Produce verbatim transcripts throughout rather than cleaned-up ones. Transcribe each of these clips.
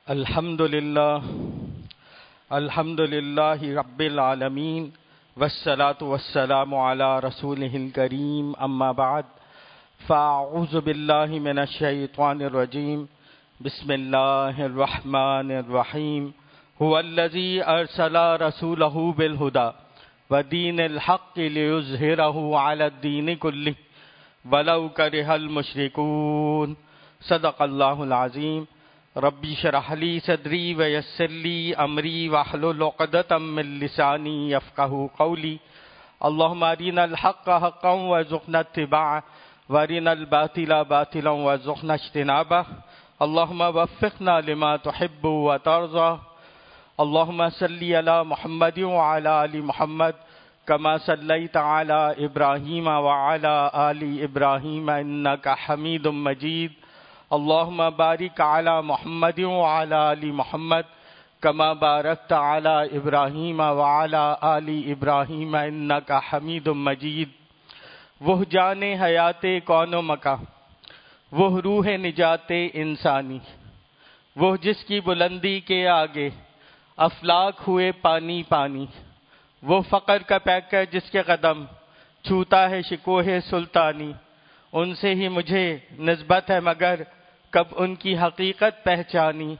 الحمد للہ الحمد للہ رب العالمین والصلاة والسلام علی رسولہ الکریم اما بعد فاعوذ باللہ من الشیطان الرجیم بسم اللہ الرحمن الرحیم هو الذی ارسل رسولہ بالہدی ودین الحق لیظہرہ علی الدین کلہ ولو کرہ المشرکون صدق اللہ العظیم ربی اشرح لی صدری ویسر لی امری واحلل عقدۃ من لسانی یفقہوا قولی اللہم ارنا الحق حقا وارزقنا اتباعہ وارنا الباطل باطلا وارزقنا اجتنابہ اللہم وفقنا لما تحب وترضى اللہم صلی علی محمد وعلی آل محمد کما صلیت علی ابراہیم وعلی آل ابراہیم انک حمید مجید اللہم بارک علی محمد وعلی آل محمد کما بارکت علی ابراہیم وعلی آل ابراہیم انک حمید مجید۔ وہ جان حیات کون و مکان، وہ روح نجات انسانی، وہ جس کی بلندی کے آگے افلاک ہوئے پانی پانی، وہ فقر کا پیکر جس کے قدم چھوتا ہے شکوہ سلطانی، ان سے ہی مجھے نسبت ہے مگر کب ان کی حقیقت پہچانی،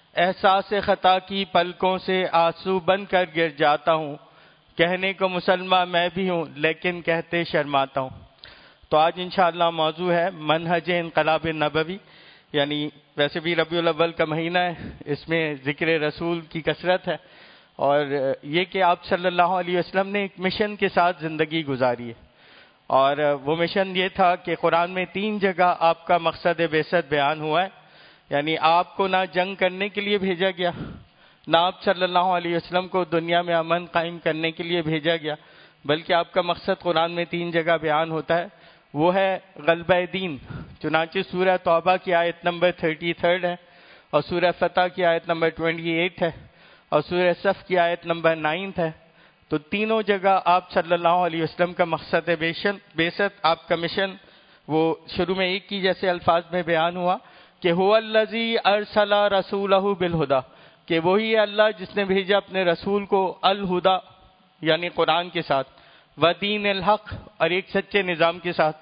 احساس خطا کی پلکوں سے آنسو بن کر گر جاتا ہوں، کہنے کو مسلمان میں بھی ہوں لیکن کہتے شرماتا ہوں۔ تو آج انشاءاللہ موضوع ہے منہج انقلاب نبوی، یعنی ویسے بھی ربیع الاول کا مہینہ ہے، اس میں ذکر رسول کی کثرت ہے، اور یہ کہ آپ صلی اللہ علیہ وسلم نے ایک مشن کے ساتھ زندگی گزاری ہے، اور وہ مشن یہ تھا کہ قرآن میں تین جگہ آپ کا مقصد بعثت بیان ہوا ہے، یعنی آپ کو نہ جنگ کرنے کے لیے بھیجا گیا، نہ آپ صلی اللہ علیہ وسلم کو دنیا میں امن قائم کرنے کے لیے بھیجا گیا، بلکہ آپ کا مقصد قرآن میں تین جگہ بیان ہوتا ہے، وہ ہے غلبہ دین۔ چنانچہ سورہ توبہ کی آیت نمبر تھرٹی تھرڈ ہے، اور سورہ فتح کی آیت نمبر ٹوینٹی ایٹ ہے، اور سورہ صف کی آیت نمبر نائنتھ ہے۔ تو تینوں جگہ آپ صلی اللہ علیہ وسلم کا مقصد بعثت، آپ کا مشن، وہ شروع میں ایک کی جیسے الفاظ میں بیان ہوا کہ هو الذی ارسل رسولہ بالہدی، کہ وہی اللہ جس نے بھیجا اپنے رسول کو الہدی یعنی قرآن کے ساتھ، ودین الحق اور ایک سچے نظام کے ساتھ،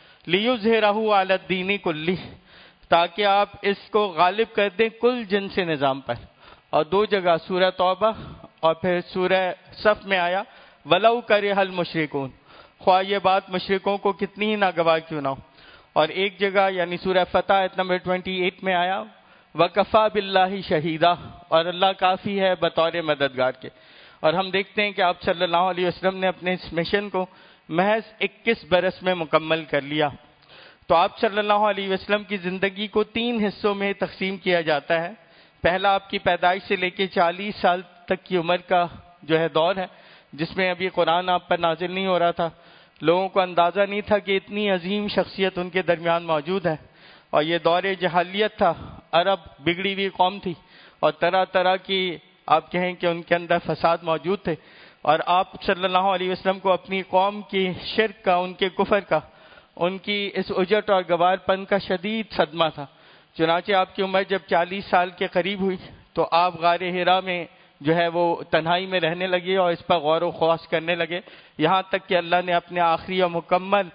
لیظہرہ علی الدین کلہ، تاکہ آپ اس کو غالب کر دیں کل جنس نظام پر۔ اور دو جگہ سورہ توبہ اور پھر سورہ صف میں آیا وَلَوْ كَرِهَ الْمُشْرِكُونَ، خواہ یہ بات مشرکوں کو کتنی ہی ناگوار کیوں نہ ہو۔ اور ایک جگہ یعنی سورہ فتح آیت نمبر ٹوینٹی ایٹ میں آیا وَكَفَى بِاللَّهِ شَهِيدًا، اور اللہ کافی ہے بطور مددگار کے۔ اور ہم دیکھتے ہیں کہ آپ صلی اللہ علیہ وسلم نے اپنے اس مشن کو محض اکیس برس میں مکمل کر لیا۔ تو آپ صلی اللہ علیہ وسلم کی زندگی کو تین حصوں میں تقسیم کیا جاتا ہے۔ پہلا آپ کی پیدائش سے لے کے چالیس سال تک کی عمر کا جو ہے دور ہے، جس میں ابھی قرآن آپ پر نازل نہیں ہو رہا تھا، لوگوں کو اندازہ نہیں تھا کہ اتنی عظیم شخصیت ان کے درمیان موجود ہے، اور یہ دور جہالیت تھا، عرب بگڑی ہوئی قوم تھی، اور طرح طرح کی آپ کہیں کہ ان کے اندر فساد موجود تھے، اور آپ صلی اللہ علیہ وسلم کو اپنی قوم کی شرک کا، ان کے کفر کا، ان کی اس اجٹ اور گوار پن کا شدید صدمہ تھا۔ چنانچہ آپ کی عمر جب چالیس سال کے قریب ہوئی تو آپ غار حرا میں جو ہے وہ تنہائی میں رہنے لگے اور اس پر غور و خوض کرنے لگے، یہاں تک کہ اللہ نے اپنے آخری اور مکمل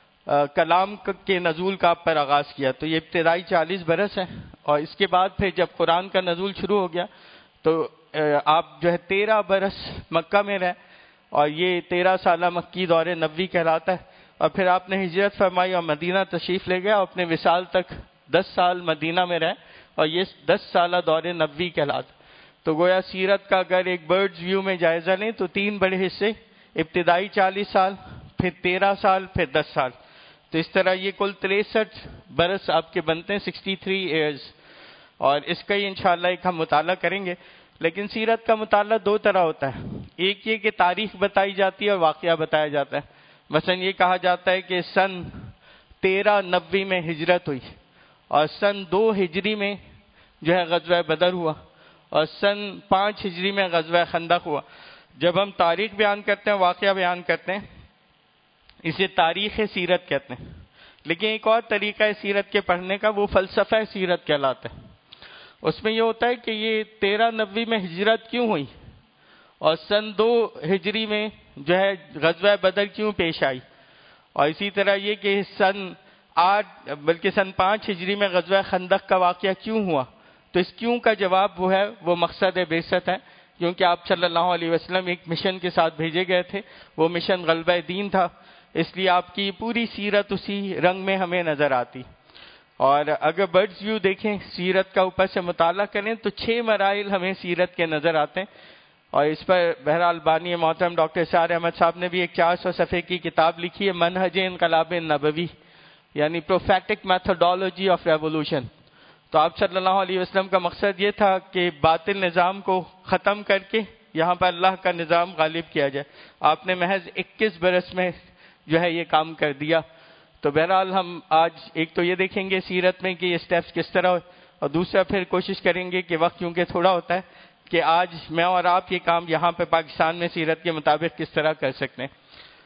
کلام کے نزول کا آپ پر آغاز کیا۔ تو یہ ابتدائی چالیس برس ہے، اور اس کے بعد پھر جب قرآن کا نزول شروع ہو گیا تو آپ جو ہے تیرہ برس مکہ میں رہے، اور یہ تیرہ سالہ مکی دور نبوی کہلاتا ہے۔ اور پھر آپ نے ہجرت فرمائی اور مدینہ تشریف لے گئے، اور اپنے وصال تک دس سال مدینہ میں رہے، اور یہ دس سالہ دور نبوی کہلاتا۔ تو گویا سیرت کا اگر ایک برڈز ویو میں جائزہ لیں تو تین بڑے حصے، ابتدائی چالیس سال، پھر تیرہ سال، پھر دس سال، تو اس طرح یہ کل تریسٹھ برس آپ کے بنتے ہیں، سکسٹی تھری ایئرز، اور اس کا ہی انشاءاللہ ایک ہم مطالعہ کریں گے۔ لیکن سیرت کا مطالعہ دو طرح ہوتا ہے، ایک یہ کہ تاریخ بتائی جاتی ہے اور واقعہ بتایا جاتا ہے۔ مثلا یہ کہا جاتا ہے کہ سن تیرہ نبی میں ہجرت ہوئی، اور سن دو ہجری میں جو ہے غزوہ بدر ہوا، اور سن پانچ ہجری میں غزوہ خندق ہوا۔ جب ہم تاریخ بیان کرتے ہیں، واقعہ بیان کرتے ہیں، اسے تاریخ سیرت کہتے ہیں۔ لیکن ایک اور طریقہ ہے سیرت کے پڑھنے کا، وہ فلسفہ سیرت کہلاتا ہے۔ اس میں یہ ہوتا ہے کہ یہ تیرہ نبوی میں ہجرت کیوں ہوئی اور سن دو ہجری میں جو ہے غزوہ بدر کیوں پیش آئی، اور اسی طرح یہ کہ سن آٹھ بلکہ سن پانچ ہجری میں غزوہ خندق کا واقعہ کیوں ہوا. تو اس کیوں کا جواب وہ ہے، وہ مقصد بعثت ہے، کیونکہ آپ صلی اللہ علیہ وسلم ایک مشن کے ساتھ بھیجے گئے تھے، وہ مشن غلبہ دین تھا، اس لیے آپ کی پوری سیرت اسی رنگ میں ہمیں نظر آتی. اور اگر برڈز ویو دیکھیں، سیرت کا اوپر سے مطالعہ کریں تو چھ مراحل ہمیں سیرت کے نظر آتے ہیں، اور اس پر بہرحال بانی محترم ڈاکٹر اسرار احمد صاحب نے بھی ایک چار سو صفحے کی کتاب لکھی ہے، منہج انقلاب نبوی، یعنی پروفیٹک میتھڈالوجی آف ریولوشن. تو آپ صلی اللہ علیہ وسلم کا مقصد یہ تھا کہ باطل نظام کو ختم کر کے یہاں پر اللہ کا نظام غالب کیا جائے. آپ نے محض اکیس برس میں جو ہے یہ کام کر دیا. تو بہرحال ہم آج ایک تو یہ دیکھیں گے سیرت میں کہ یہ سٹیپس کس طرح ہوئے، اور دوسرا پھر کوشش کریں گے کہ وقت کیونکہ تھوڑا ہوتا ہے کہ آج میں اور آپ یہ کام یہاں پہ پاکستان میں سیرت کے مطابق کس طرح کر سکتے ہیں.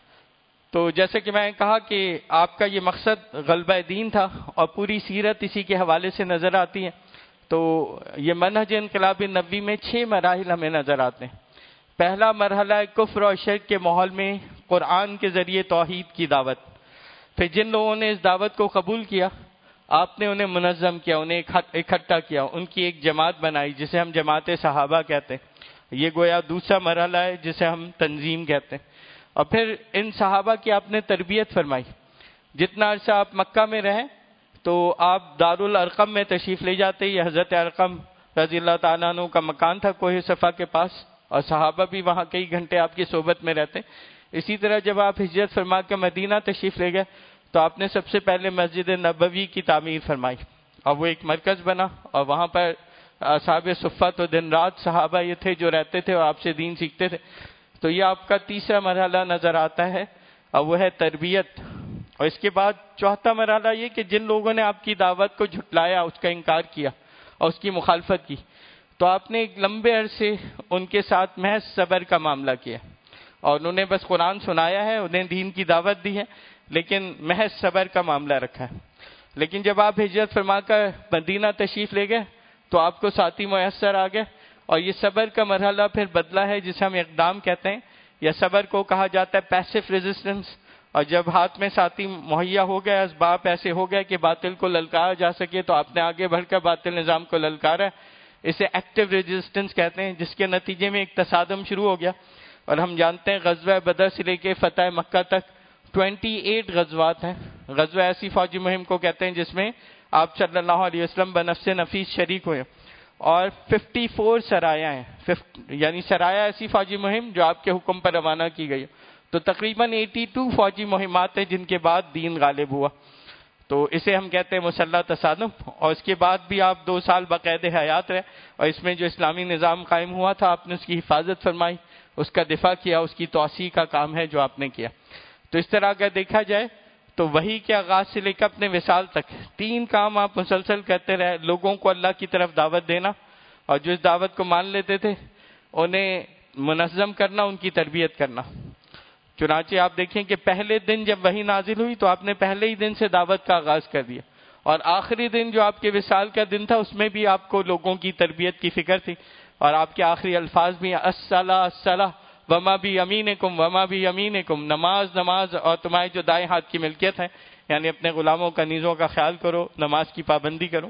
تو جیسے کہ میں نے کہا کہ آپ کا یہ مقصد غلبہ دین تھا اور پوری سیرت اسی کے حوالے سے نظر آتی ہے. تو یہ منہج انقلاب نبوی میں چھ مراحل ہمیں نظر آتے ہیں. پہلا مرحلہ ہے کفر اور شرک کے ماحول میں قرآن کے ذریعے توحید کی دعوت. پھر جن لوگوں نے اس دعوت کو قبول کیا، آپ نے انہیں منظم کیا، انہیں اکٹھا کیا، ان کی ایک جماعت بنائی جسے ہم جماعت صحابہ کہتے ہیں. یہ گویا دوسرا مرحلہ ہے جسے ہم تنظیم کہتے ہیں. اور پھر ان صحابہ کی آپ نے تربیت فرمائی. جتنا عرصہ آپ مکہ میں رہیں تو آپ دارالارقم میں تشریف لے جاتے. یہ حضرت ارقم رضی اللہ تعالیٰ عنہ کا مکان تھا کوہ صفا کے پاس، اور صحابہ بھی وہاں کئی گھنٹے آپ کی صحبت میں رہتے. اسی طرح جب آپ ہجرت فرما کے مدینہ تشریف لے گئے تو آپ نے سب سے پہلے مسجد نبوی کی تعمیر فرمائی، اور وہ ایک مرکز بنا، اور وہاں پر اصحاب صفہ تو دن رات صحابہ یہ تھے جو رہتے تھے اور آپ سے دین سیکھتے تھے. تو یہ آپ کا تیسرا مرحلہ نظر آتا ہے، اور وہ ہے تربیت. اور اس کے بعد چوتھا مرحلہ یہ کہ جن لوگوں نے آپ کی دعوت کو جھٹلایا، اس کا انکار کیا اور اس کی مخالفت کی، تو آپ نے ایک لمبے عرصے ان کے ساتھ محض صبر کا معاملہ کیا، اور انہوں نے بس قرآن سنایا ہے، انہیں دین کی دعوت دی ہے، لیکن محض صبر کا معاملہ رکھا ہے. لیکن جب آپ ہجرت فرما کر مدینہ تشریف لے گئے تو آپ کو ساتھی میسر آ گئے، اور یہ صبر کا مرحلہ پھر بدلا ہے جسے ہم اقدام کہتے ہیں، یا صبر کو کہا جاتا ہے پیسیو ریزسٹنس. اور جب ہاتھ میں ساتھی مہیا ہو گیا، اسباب ایسے ہو گئے کہ باطل کو للکارا جا سکے، تو آپ نے آگے بڑھ کر باطل نظام کو للکارا. اسے ایکٹیو ریزسٹنس کہتے ہیں، جس کے نتیجے میں ایک تصادم شروع ہو گیا. اور ہم جانتے ہیں غزوہ بدر سے لے کے فتح مکہ تک اٹھائیس غزوات ہیں. غزوہ ایسی فوجی مہم کو کہتے ہیں جس میں آپ صلی اللہ علیہ وسلم بنفس نفیس شریک ہوئے، اور چون سرایہ ہیں، یعنی سرایہ ایسی فوجی مہم جو آپ کے حکم پر روانہ کی گئی. تو تقریباً باسی فوجی مہمات ہیں جن کے بعد دین غالب ہوا. تو اسے ہم کہتے ہیں مسلح تصادم. اور اس کے بعد بھی آپ دو سال باقاعدہ حیات رہے، اور اس میں جو اسلامی نظام قائم ہوا تھا آپ نے اس کی حفاظت فرمائی، اس کا دفاع کیا، اس کی توسیع کا کام ہے جو آپ نے کیا. تو اس طرح اگر دیکھا جائے تو وحی کے آغاز سے لے کر اپنے وصال تک تین کام آپ مسلسل کرتے رہے. لوگوں کو اللہ کی طرف دعوت دینا، اور جو اس دعوت کو مان لیتے تھے انہیں منظم کرنا، ان کی تربیت کرنا. چنانچہ آپ دیکھیں کہ پہلے دن جب وحی نازل ہوئی تو آپ نے پہلے ہی دن سے دعوت کا آغاز کر دیا، اور آخری دن جو آپ کے وصال کا دن تھا اس میں بھی آپ کو لوگوں کی تربیت کی فکر تھی. اور آپ کے آخری الفاظ بھی الصلاۃ الصلاۃ وما بھی یمینکم وما بھی یمینکم، نماز نماز اور تمہاری جو دائیں ہاتھ کی ملکیت ہے، یعنی اپنے غلاموں کا نیزوں کا خیال کرو، نماز کی پابندی کرو.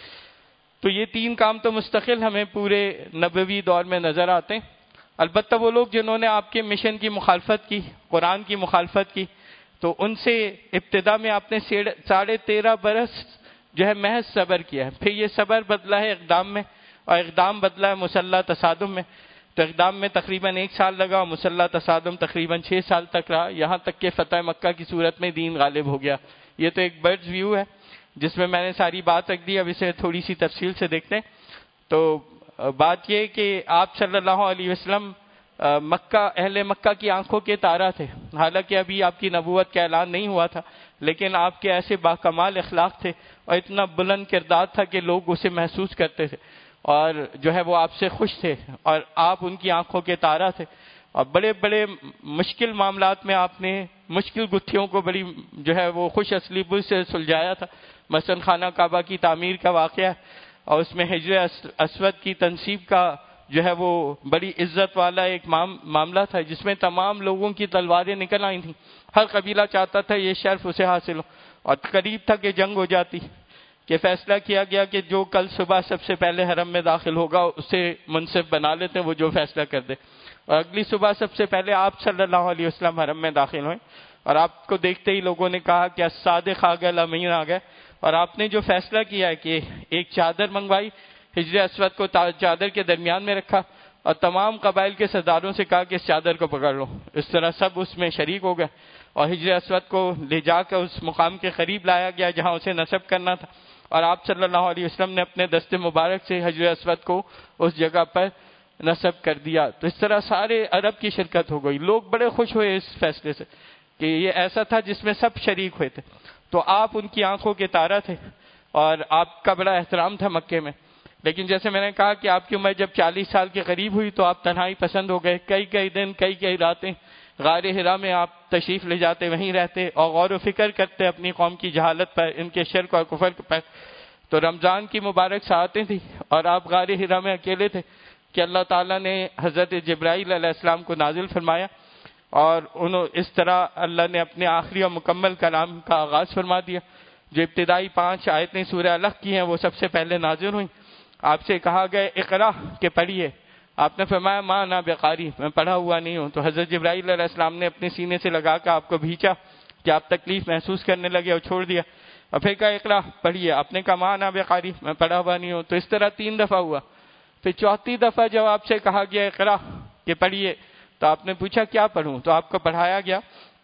تو یہ تین کام تو مستقل ہمیں پورے نبوی دور میں نظر آتے ہیں. البتہ وہ لوگ جنہوں نے آپ کے مشن کی مخالفت کی، قرآن کی مخالفت کی، تو ان سے ابتدا میں آپ نے ساڑھے تیرہ برس جو ہے محض صبر کیا ہے. پھر یہ صبر بدلا ہے اقدام میں، اور اقدام بدلا ہے مسلح تصادم میں. تو اقدام میں تقریباً ایک سال لگا، اور مسلح تصادم تقریباً چھ سال تک رہا، یہاں تک کہ فتح مکہ کی صورت میں دین غالب ہو گیا. یہ تو ایک برڈز ویو ہے جس میں میں نے ساری بات رکھ دی. اب اسے تھوڑی سی تفصیل سے دیکھتے ہیں. تو بات یہ کہ آپ صلی اللہ علیہ وسلم مکہ اہل مکہ کی آنکھوں کے تارا تھے. حالانکہ ابھی آپ کی نبوت کا اعلان نہیں ہوا تھا، لیکن آپ کے ایسے باکمال اخلاق تھے اور اتنا بلند کردار تھا کہ لوگ اسے محسوس کرتے تھے، اور جو ہے وہ آپ سے خوش تھے، اور آپ ان کی آنکھوں کے تارا تھے. اور بڑے بڑے مشکل معاملات میں آپ نے مشکل گتھیوں کو بڑی جو ہے وہ خوش اسلیبی سے سلجھایا تھا. مثلا خانہ کعبہ کی تعمیر کا واقعہ، اور اس میں حجر اسود کی تنصیب کا جو ہے وہ بڑی عزت والا ایک معاملہ تھا، جس میں تمام لوگوں کی تلواریں نکل آئی تھیں. ہر قبیلہ چاہتا تھا یہ شرف اسے حاصل ہو، اور قریب تھا کہ جنگ ہو جاتی، کہ فیصلہ کیا گیا کہ جو کل صبح سب سے پہلے حرم میں داخل ہوگا اسے منصف بنا لیتے ہیں، وہ جو فیصلہ کر دے. اور اگلی صبح سب سے پہلے آپ صلی اللہ علیہ وسلم حرم میں داخل ہوئے، اور آپ کو دیکھتے ہی لوگوں نے کہا کہ صادق آ گئے، الامین آ گئے. اور آپ نے جو فیصلہ کیا ہے کہ ایک چادر منگوائی، حجر اسود کو چادر کے درمیان میں رکھا، اور تمام قبائل کے سرداروں سے کہا کہ اس چادر کو پکڑ لو. اس طرح سب اس میں شریک ہو گئے، اور حجر اسود کو لے جا کر اس مقام کے قریب لایا گیا جہاں اسے نصب کرنا تھا، اور آپ صلی اللہ علیہ وسلم نے اپنے دست مبارک سے حجر اسود کو اس جگہ پر نصب کر دیا. تو اس طرح سارے عرب کی شرکت ہو گئی. لوگ بڑے خوش ہوئے اس فیصلے سے کہ یہ ایسا تھا جس میں سب شریک ہوئے تھے. تو آپ ان کی آنکھوں کے تارا تھے، اور آپ کا بڑا احترام تھا مکے میں. لیکن جیسے میں نے کہا کہ آپ کی عمر جب چالیس سال کے قریب ہوئی تو آپ تنہائی پسند ہو گئے. کئی کئی دن کئی کئی راتیں غار حرا میں آپ تشریف لے جاتے، وہیں رہتے اور غور و فکر کرتے اپنی قوم کی جہالت پر، ان کے شرک اور کفر پر. تو رمضان کی مبارک ساعتیں تھیں اور آپ غار حرا میں اکیلے تھے کہ اللہ تعالیٰ نے حضرت جبرائیل علیہ السلام کو نازل فرمایا، اور انہوں اس طرح اللہ نے اپنے آخری اور مکمل کلام کا آغاز فرما دیا. جو ابتدائی پانچ آیتیں سورہ الگ کی ہیں وہ سب سے پہلے نازل ہوئیں. آپ سے کہا گیا اقرا کہ پڑھیے، آپ نے فرمایا ماں نہ بقاری، میں پڑھا ہوا نہیں ہوں. تو حضرت جبرائیل علیہ السلام نے اپنے سینے سے لگا کر آپ کو بھیجا کہ آپ تکلیف محسوس کرنے لگے اور چھوڑ دیا، اور پھر کہا اقرا پڑھیے، آپ نے کہا ماں نہ بقاری، میں پڑھا ہوا نہیں ہوں. تو اس طرح تین دفعہ ہوا. پھر چوتھی دفعہ جب آپ سے کہا گیا اقرا کہ پڑھیے، تو آپ نے پوچھا کیا پڑھوں؟ تو آپ کو پڑھایا گیا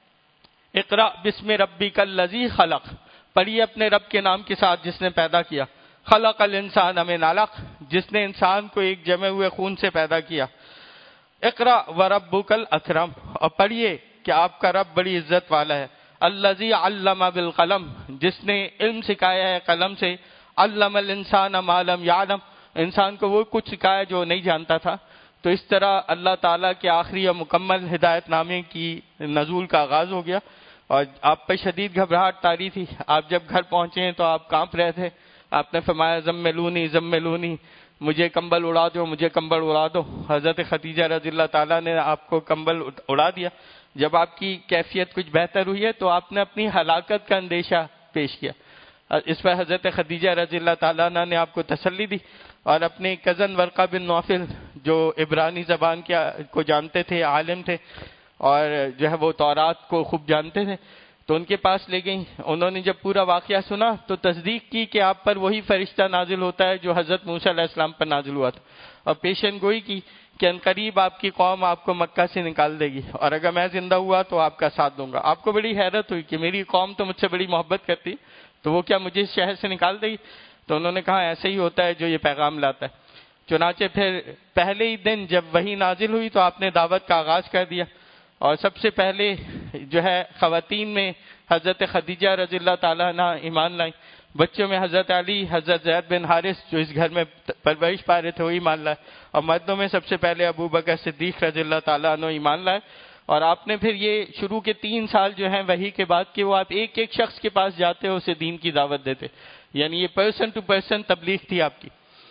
اقرا بسم ربک الذی خلق، پڑھیے اپنے رب کے نام کے ساتھ جس نے پیدا کیا. خلق الانسان من علق، جس نے انسان کو ایک جمے ہوئے خون سے پیدا کیا. اقرا وربک الاکرم، اور پڑھیے کہ آپ کا رب بڑی عزت والا ہے. الذی علم بالقلم، جس نے علم سکھایا ہے قلم سے. علم الانسان ما لم یعلم، انسان کو وہ کچھ سکھایا جو نہیں جانتا تھا. تو اس طرح اللہ تعالیٰ کے آخری اور مکمل ہدایت نامے کی نزول کا آغاز ہو گیا. اور آپ پہ شدید گھبراہٹ طاری تھی. آپ جب گھر پہنچے ہیں تو آپ کانپ رہے تھے. آپ نے فرمایا زملونی زملونی، مجھے کمبل اڑا دو، مجھے کمبل اڑا دو. حضرت خدیجہ رضی اللہ تعالیٰ نے آپ کو کمبل اڑا دیا. جب آپ کی کیفیت کچھ بہتر ہوئی ہے تو آپ نے اپنی ہلاکت کا اندیشہ پیش کیا. اس پر حضرت خدیجہ رضی اللہ تعالیٰ نے آپ کو تسلی دی، اور اپنے کزن ورقہ بن نوفل جو عبرانی زبان کے کو جانتے تھے، عالم تھے، اور جو ہے وہ تورات کو خوب جانتے تھے، تو ان کے پاس لے گئیں. انہوں نے جب پورا واقعہ سنا تو تصدیق کی کہ آپ پر وہی فرشتہ نازل ہوتا ہے جو حضرت موسیٰ علیہ السلام پر نازل ہوا تھا، اور پیشن گوئی کی کہ عنقریب آپ کی قوم آپ کو مکہ سے نکال دے گی، اور اگر میں زندہ ہوا تو آپ کا ساتھ دوں گا. آپ کو بڑی حیرت ہوئی کہ میری قوم تو مجھ سے بڑی محبت کرتی، تو وہ کیا مجھے اس شہر سے نکال دے گی؟ تو انہوں نے کہا ایسے ہی ہوتا ہے جو یہ پیغام لاتا ہے. چنانچہ پھر پہلے ہی دن جب وحی نازل ہوئی تو آپ نے دعوت کا آغاز کر دیا، اور سب سے پہلے جو ہے خواتین میں حضرت خدیجہ رضی اللہ تعالیٰ عنہ ایمان لائیں. بچوں میں حضرت علی، حضرت زید بن حارث جو اس گھر میں پرورش پا رہے تھے وہ ایمان لائے، اور مردوں میں سب سے پہلے ابو بکر صدیق رضی اللہ تعالیٰ عنہ ایمان لائے. اور آپ نے پھر یہ شروع کے تین سال جو ہیں وحی کے بعد کہ وہ آپ ایک ایک شخص کے پاس جاتے ہو اسے دین کی دعوت دیتے، یعنی یہ پرسن ٹو پرسن تبلیغ تھی آپ کی.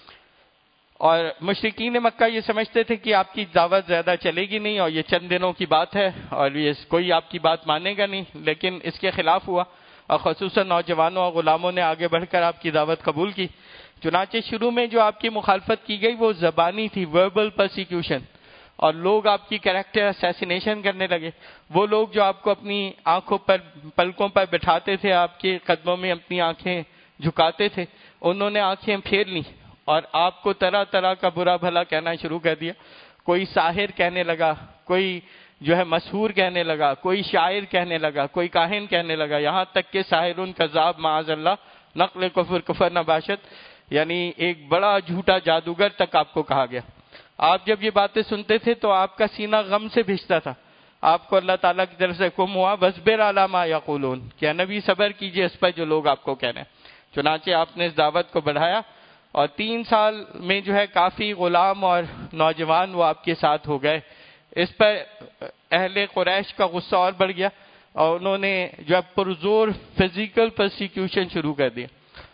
اور مشرکین مکہ یہ سمجھتے تھے کہ آپ کی دعوت زیادہ چلے گی نہیں، اور یہ چند دنوں کی بات ہے اور یہ کوئی آپ کی بات مانے گا نہیں، لیکن اس کے خلاف ہوا، اور خصوصاً نوجوانوں اور غلاموں نے آگے بڑھ کر آپ کی دعوت قبول کی. چنانچہ شروع میں جو آپ کی مخالفت کی گئی وہ زبانی تھی، وربل پرسیکیوشن، اور لوگ آپ کی کریکٹر اسیسینیشن کرنے لگے. وہ لوگ جو آپ کو اپنی آنکھوں پر پلکوں پر بٹھاتے تھے، آپ کے قدموں میں اپنی آنکھیں جھکاتے تھے، انہوں نے آنکھیں پھیر لیں اور آپ کو طرح طرح کا برا بھلا کہنا شروع کر دیا. کوئی ساحر کہنے لگا، کوئی جو ہے مسحور کہنے لگا، کوئی شاعر کہنے لگا، کوئی کاہن کہنے لگا، یہاں تک کہ ساحرun کذاب معاذ اللہ، نقل کفر کفر نباشت، یعنی ایک بڑا جھوٹا جادوگر تک آپ کو کہا گیا. آپ جب یہ باتیں سنتے تھے تو آپ کا سینہ غم سے بھیجتا تھا. آپ کو اللہ تعالیٰ کی طرف سے حکم ہوا وَاصْبِرْ عَلَىٰ مَا يَقُولُونَ، کہ نبی صبر کیجئے اس پر جو لوگ آپ کو کہہ رہے ہیں. چنانچہ آپ نے اس دعوت کو بڑھایا، اور تین سال میں جو ہے کافی غلام اور نوجوان وہ آپ کے ساتھ ہو گئے. اس پر اہل قریش کا غصہ اور بڑھ گیا، اور انہوں نے جو ہے پرزور فزیکل پرسیکیوشن شروع کر دیا.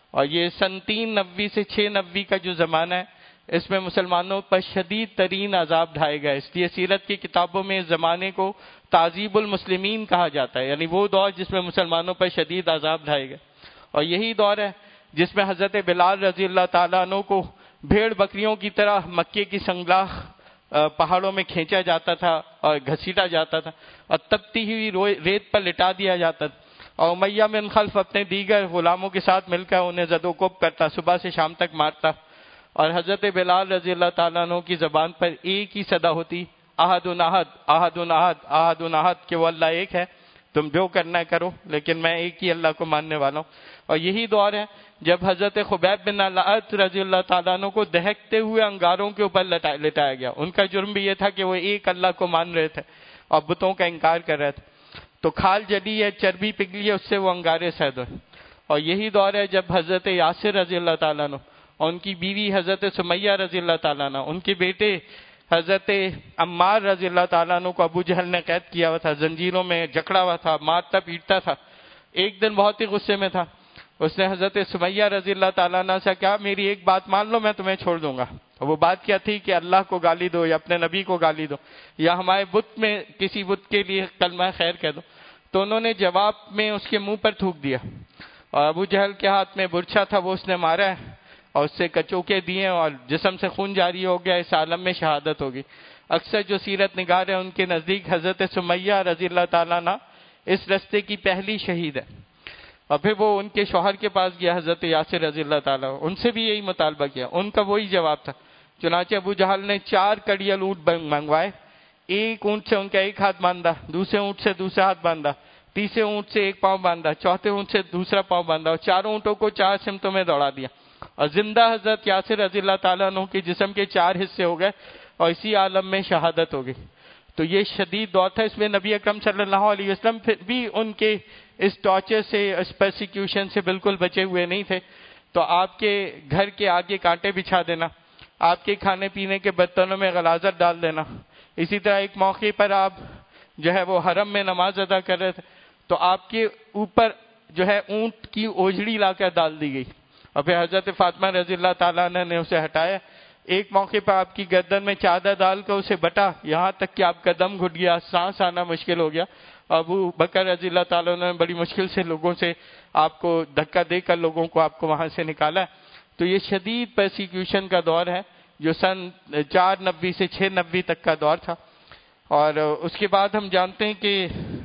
اور یہ سن تین نوی سے چھ نوی کا جو زمانہ ہے اس میں مسلمانوں پر شدید ترین عذاب ڈھائے گئے، اس لیے سیرت کی کتابوں میں اس زمانے کو تعذیب المسلمین کہا جاتا ہے، یعنی وہ دور جس میں مسلمانوں پر شدید عذاب ڈھائے گئے۔ اور یہی دور ہے جس میں حضرت بلال رضی اللہ تعالیٰ عنہ کو بھیڑ بکریوں کی طرح مکے کی سنگلاخ پہاڑوں میں کھینچا جاتا تھا اور گھسیٹا جاتا تھا اور تپتی ہوئی ریت پر لٹا دیا جاتا تھا، اور امیہ بن خلف اپنے دیگر غلاموں کے ساتھ مل کر انہیں زد و کوب کرتا، صبح سے شام تک مارتا، اور حضرت بلال رضی اللہ تعالیٰ عنہ کی زبان پر ایک ہی صدا ہوتی، احد احد احد احد احد احد، کہ وہ اللہ ایک ہے، تم جو کرنا ہے کرو لیکن میں ایک ہی اللہ کو ماننے والا ہوں۔ اور یہی دور ہے جب حضرت خبیب بن العت رضی اللہ تعالیٰ عنہ کو دہکتے ہوئے انگاروں کے اوپر لٹایا گیا۔ ان کا جرم بھی یہ تھا کہ وہ ایک اللہ کو مان رہے تھے اور بتوں کا انکار کر رہے تھے، تو کھال جلی ہے، چربی پگھلی ہے، اس سے وہ انگارے سید ہوئے۔ اور یہی دور ہے جب حضرت یاسر رضی اللہ تعالیٰ عنہ اور ان کی بیوی حضرت سمیہ رضی اللہ تعالیٰ عنہ، ان کے بیٹے حضرت عمار رضی اللہ تعالیٰ عنہ کو ابو جہل نے قید کیا ہوا تھا، زنجیروں میں جکڑا ہوا تھا، مارتا پیٹتا تھا۔ ایک دن بہت ہی غصے میں تھا، اس نے حضرت سمیہ رضی اللہ تعالیٰ عنہ سے کہا میری ایک بات مان لو میں تمہیں چھوڑ دوں گا۔ وہ بات کیا تھی کہ اللہ کو گالی دو یا اپنے نبی کو گالی دو یا ہمارے بت میں کسی بت کے لیے کلمہ خیر کہہ دو۔ تو انہوں نے جواب میں اس کے منہ پر تھوک دیا، اور ابو جہل کے ہاتھ میں برچھا تھا، وہ اس نے مارا ہے اور اس سے کچوکے دیے اور جسم سے خون جاری ہو گیا، اس عالم میں شہادت ہوگی۔ اکثر جو سیرت نگار ہے ان کے نزدیک حضرت سمیہ رضی اللہ تعالیٰ عنہ اس رستے کی پہلی شہید ہے۔ اور پھر وہ ان کے شوہر کے پاس گیا حضرت یاسر رضی اللہ تعالیٰ، ان سے بھی یہی مطالبہ کیا، ان کا وہی جواب تھا۔ چنانچہ ابو جہل نے چار کڑیل اونٹ منگوائے، ایک اونٹ سے ان کا ایک ہاتھ باندھا، دوسرے اونٹ سے دوسرا ہاتھ باندھا، تیسرے اونٹ سے ایک پاؤں باندھا، چوتھے اونٹ سے دوسرا پاؤں باندھا، اور چاروں اونٹوں کو چار سمتوں میں دوڑا دیا، اور زندہ حضرت یاسر رضی اللہ تعالیٰ عنہ کے جسم کے چار حصے ہو گئے اور اسی عالم میں شہادت ہو گئی۔ تو یہ شدید دور تھا، اس میں نبی اکرم صلی اللہ علیہ وسلم پھر بھی ان کے اس ٹارچر سے، اس پرسیکیوشن سے بالکل بچے ہوئے نہیں تھے۔ تو آپ کے گھر کے آگے کانٹے بچھا دینا، آپ کے کھانے پینے کے برتنوں میں غلاظت ڈال دینا، اسی طرح ایک موقع پر آپ جو ہے وہ حرم میں نماز ادا کر رہے تھے تو آپ کے اوپر جو ہے اونٹ کی اوجڑی لا کر ڈال دی گئی، اور پھر حضرت فاطمہ رضی اللہ تعالیٰ عنہ نے اسے ہٹایا۔ ایک موقع پر آپ کی گردن میں چادر ڈال کر اسے بٹا، یہاں تک کہ آپ کا دم گھٹ گیا، سانس آنا مشکل ہو گیا۔ ابو بکر رضی اللہ تعالیٰ عنہ نے بڑی مشکل سے لوگوں سے آپ کو دھکا دے کر لوگوں کو آپ کو وہاں سے نکالا۔ تو یہ شدید پرسیکیوشن کا دور ہے جو سن چار نبی سے چھ نبی تک کا دور تھا۔ اور اس کے بعد ہم جانتے ہیں کہ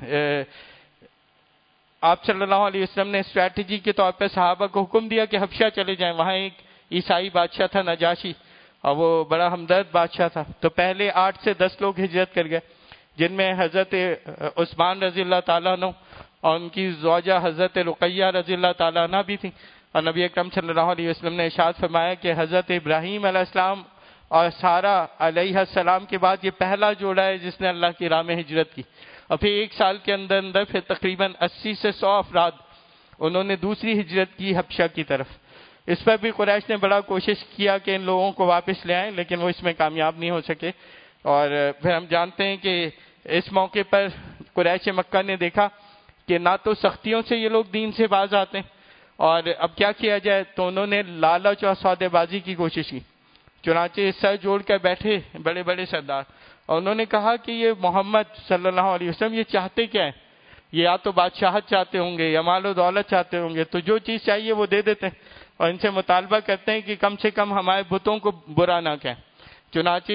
آپ صلی اللہ علیہ وسلم نے اسٹریٹجی کے طور پہ صحابہ کو حکم دیا کہ حبشہ چلے جائیں، وہاں ایک عیسائی بادشاہ تھا نجاشی، اور وہ بڑا ہمدرد بادشاہ تھا۔ تو پہلے آٹھ سے دس لوگ ہجرت کر گئے، جن میں حضرت عثمان رضی اللہ تعالیٰ عنہ اور ان کی زوجہ حضرت رقیہ رضی اللہ تعالیٰ عنہ بھی تھیں۔ اور نبی اکرم صلی اللہ علیہ وسلم نے ارشاد فرمایا کہ حضرت ابراہیم علیہ السلام اور سارہ علیہ السلام کے بعد یہ پہلا جوڑا ہے جس نے اللہ کی راہ میں ہجرت کی۔ اور پھر ایک سال کے اندر اندر پھر تقریباً اسی سے سو افراد انہوں نے دوسری ہجرت کی حبشہ کی طرف۔ اس پر بھی قریش نے بڑا کوشش کیا کہ ان لوگوں کو واپس لے آئیں، لیکن وہ اس میں کامیاب نہیں ہو سکے۔ اور پھر ہم جانتے ہیں کہ اس موقع پر قریش مکہ نے دیکھا کہ نہ تو سختیوں سے یہ لوگ دین سے باز آتے ہیں، اور اب کیا کیا جائے، تو انہوں نے لالچ اور سودے بازی کی کوشش کی۔ چنانچہ سر جوڑ کر بیٹھے بڑے بڑے سردار، اور انہوں نے کہا کہ یہ محمد صلی اللہ علیہ وسلم یہ چاہتے کیا ہیں؟ یہ یا تو بادشاہت چاہتے ہوں گے یا مال و دولت چاہتے ہوں گے، تو جو چیز چاہیے وہ دے دیتے ہیں، اور ان سے مطالبہ کرتے ہیں کہ کم سے کم ہمارے بتوں کو برا نہ کہیں۔ چنانچہ